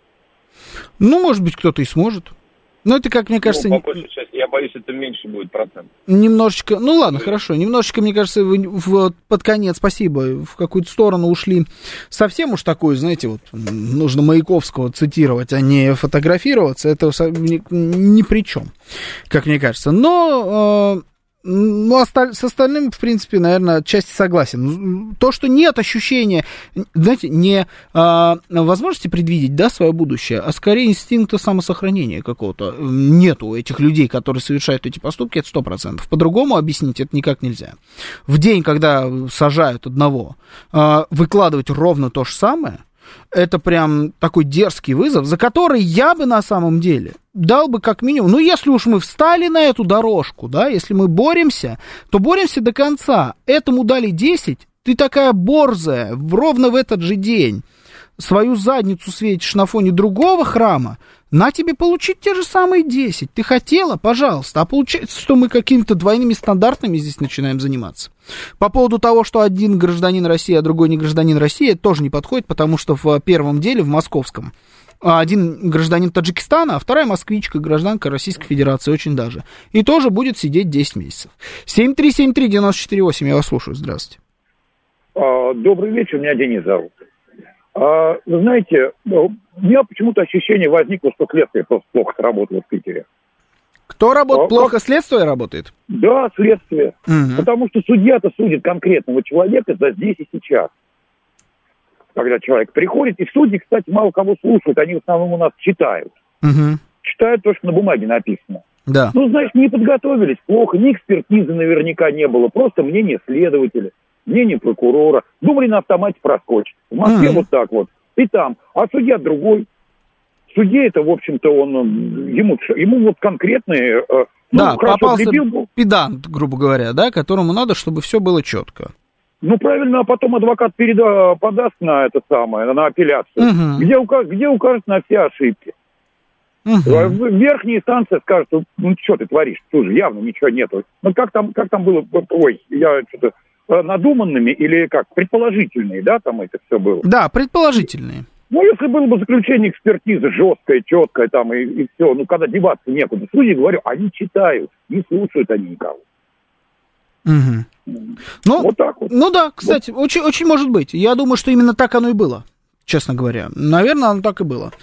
Ну, может быть, кто-то и сможет. Но это, как мне кажется... по большей части, я боюсь, это меньше будет процент. Немножечко, ну ладно, хорошо, немножечко, мне кажется, под конец, спасибо, в какую-то сторону ушли совсем уж такую, знаете, вот, нужно Маяковского цитировать, а не фотографироваться, это ни при чем, как мне кажется. Но... с остальным, в принципе, наверное, отчасти согласен. То, что нет ощущения, знаете, не возможности предвидеть, да, свое будущее, а скорее инстинкта самосохранения какого-то нету у этих людей, которые совершают эти поступки, это 100%. По-другому объяснить это никак нельзя. В день, когда сажают одного, выкладывать ровно то же самое, это прям такой дерзкий вызов, за который я бы на самом деле дал бы как минимум, ну, если уж мы встали на эту дорожку, да, если мы боремся, то боремся до конца. Этому дали 10, ты такая борзая, ровно в этот же день свою задницу светишь на фоне другого храма, на тебе получить те же самые 10. Ты хотела, пожалуйста. А получается, что мы какими-то двойными стандартами здесь начинаем заниматься. По поводу того, что один гражданин России, а другой не гражданин России, это тоже не подходит, потому что в первом деле, в московском, один гражданин Таджикистана, а вторая москвичка, гражданка Российской Федерации, очень даже. И тоже будет сидеть 10 месяцев. 7373948, я вас слушаю, здравствуйте. Добрый вечер, меня Денис зовут. Вы знаете, у меня почему-то ощущение возникло, что следствие просто плохо сработало в Питере. Кто работает? Плохо следствие работает? Да, следствие. Угу. Потому что судья-то судит конкретного человека за здесь и сейчас. Когда человек приходит, и судьи, кстати, мало кого слушают, они в основном у нас читают. Угу. Читают то, что на бумаге написано. Да. Ну, значит, не подготовились плохо, ни экспертизы наверняка не было, просто мнение следователя, мнение прокурора. Думали, на автомате проскочит. В Москве вот так вот. И там. А судья другой. Судья это, в общем-то, ему вот конкретные... Да, попался педант, грубо говоря, да, которому надо, чтобы все было четко. Ну, правильно, а потом адвокат подаст на это самое, на апелляцию, где укажет на все ошибки. Верхняя инстанция скажет, ну, что ты творишь, слушай, явно ничего нету. Ну, как там было, я что-то надуманными или как, предположительные, да, там это все было? Да, предположительные. Ну, если было бы заключение экспертизы жесткое, четкое там и все, ну, когда деваться некуда. Судьи, говорю, они читают, не слушают они никого. Угу. Ну, вот так вот. Ну да, кстати, вот. Очень может быть. Я думаю, что именно так оно и было, честно говоря. Наверное, оно так и было.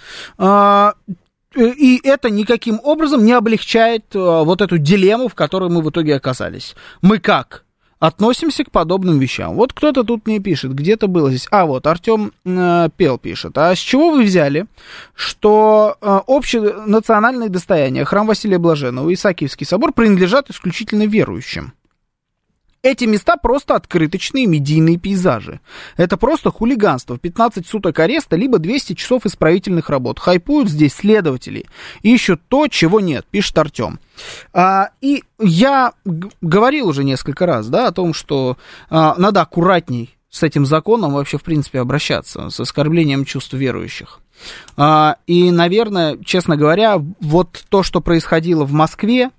И это никаким образом не облегчает вот эту дилемму, в которой мы в итоге оказались. Мы как относимся к подобным вещам? Вот кто-то тут мне пишет, где-то было здесь. Вот Артем Пел пишет. А с чего вы взяли, что общенациональные достояния, храм Василия Блаженного и Исаакиевский собор принадлежат исключительно верующим? Эти места просто открыточные медийные пейзажи. Это просто хулиганство. 15 суток ареста, либо 200 часов исправительных работ. Хайпуют здесь следователи. Ищут то, чего нет, пишет Артем. И я говорил уже несколько раз, да, о том, что надо аккуратней с этим законом вообще, в принципе, обращаться, с оскорблением чувств верующих. И, наверное, честно говоря, вот то, что происходило в Москве,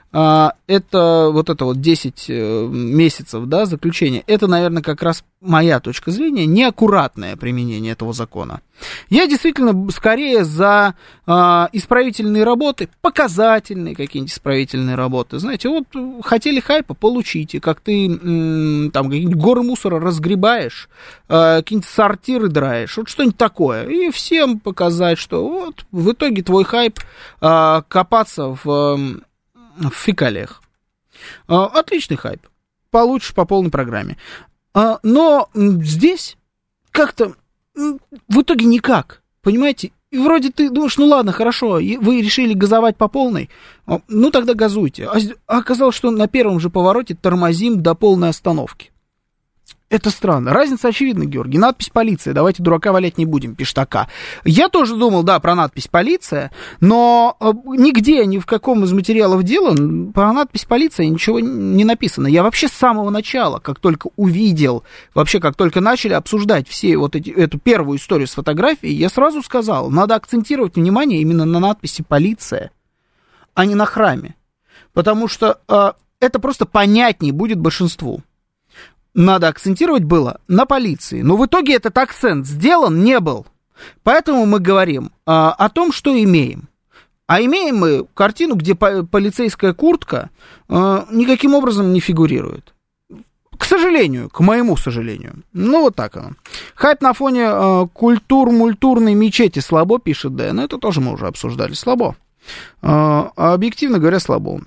это вот 10 месяцев, да, заключения, это, наверное, как раз моя точка зрения, неаккуратное применение этого закона. Я действительно скорее за исправительные работы, показательные какие-нибудь исправительные работы. Знаете, вот хотели хайпа, получите, как ты там какие-нибудь горы мусора разгребаешь, какие-нибудь сортиры драешь, вот что-нибудь такое. И всем показать, что вот в итоге твой хайп копаться в фекалиях. Отличный хайп. Получишь по полной программе. Но здесь как-то в итоге никак. Понимаете? И вроде ты думаешь, ну ладно, хорошо, вы решили газовать по полной, ну тогда газуйте. А оказалось, что на первом же повороте тормозим до полной остановки. Это странно. Разница очевидна, Георгий. Надпись «Полиция». Давайте дурака валять не будем, пишет АК. Я тоже думал, да, про надпись «Полиция», но нигде, ни в каком из материалов дела про надпись «Полиция» ничего не написано. Я вообще с самого начала, как только увидел, вообще как только начали обсуждать все вот эту первую историю с фотографией, я сразу сказал, надо акцентировать внимание именно на надписи «Полиция», а не на храме. Потому что это просто понятнее будет большинству. Надо акцентировать было на полиции. Но в итоге этот акцент сделан не был. Поэтому мы говорим о том, что имеем. А имеем мы картину, где полицейская куртка никаким образом не фигурирует. К сожалению, к моему сожалению. Ну, вот так оно. Хайп на фоне культурной мечети слабо, пишет Дэн. Это тоже мы уже обсуждали. Слабо. Объективно говоря, слабо.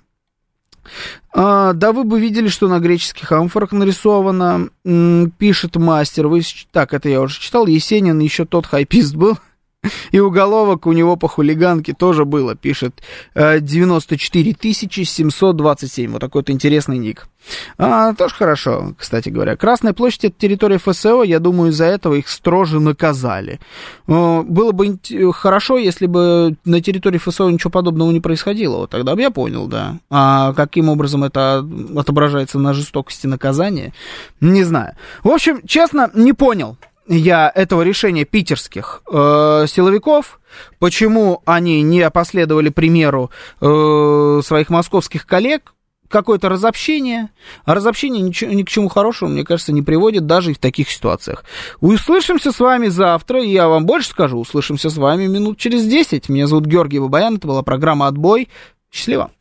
Да, вы бы видели, что на греческих амфорах нарисовано, пишет мастер. Так, это я уже читал. Есенин еще тот хайпист был. И уголовок у него по хулиганке тоже было, пишет 94 727. Вот такой вот интересный ник. Тоже хорошо, кстати говоря. Красная площадь — это территория ФСО. Я думаю, из-за этого их строже наказали. Было бы хорошо, если бы на территории ФСО ничего подобного не происходило. Вот тогда бы я понял, да. А каким образом это отображается на жестокости наказания, не знаю. В общем, честно, не понял я этого решения питерских силовиков, почему они не последовали примеру своих московских коллег. Какое-то разобщение, а разобщение ни к чему хорошему, мне кажется, не приводит даже и в таких ситуациях. Услышимся с вами завтра, и я вам больше скажу, услышимся с вами минут через 10. Меня зовут Георгий Бабаян, это была программа «Отбой». Счастливо!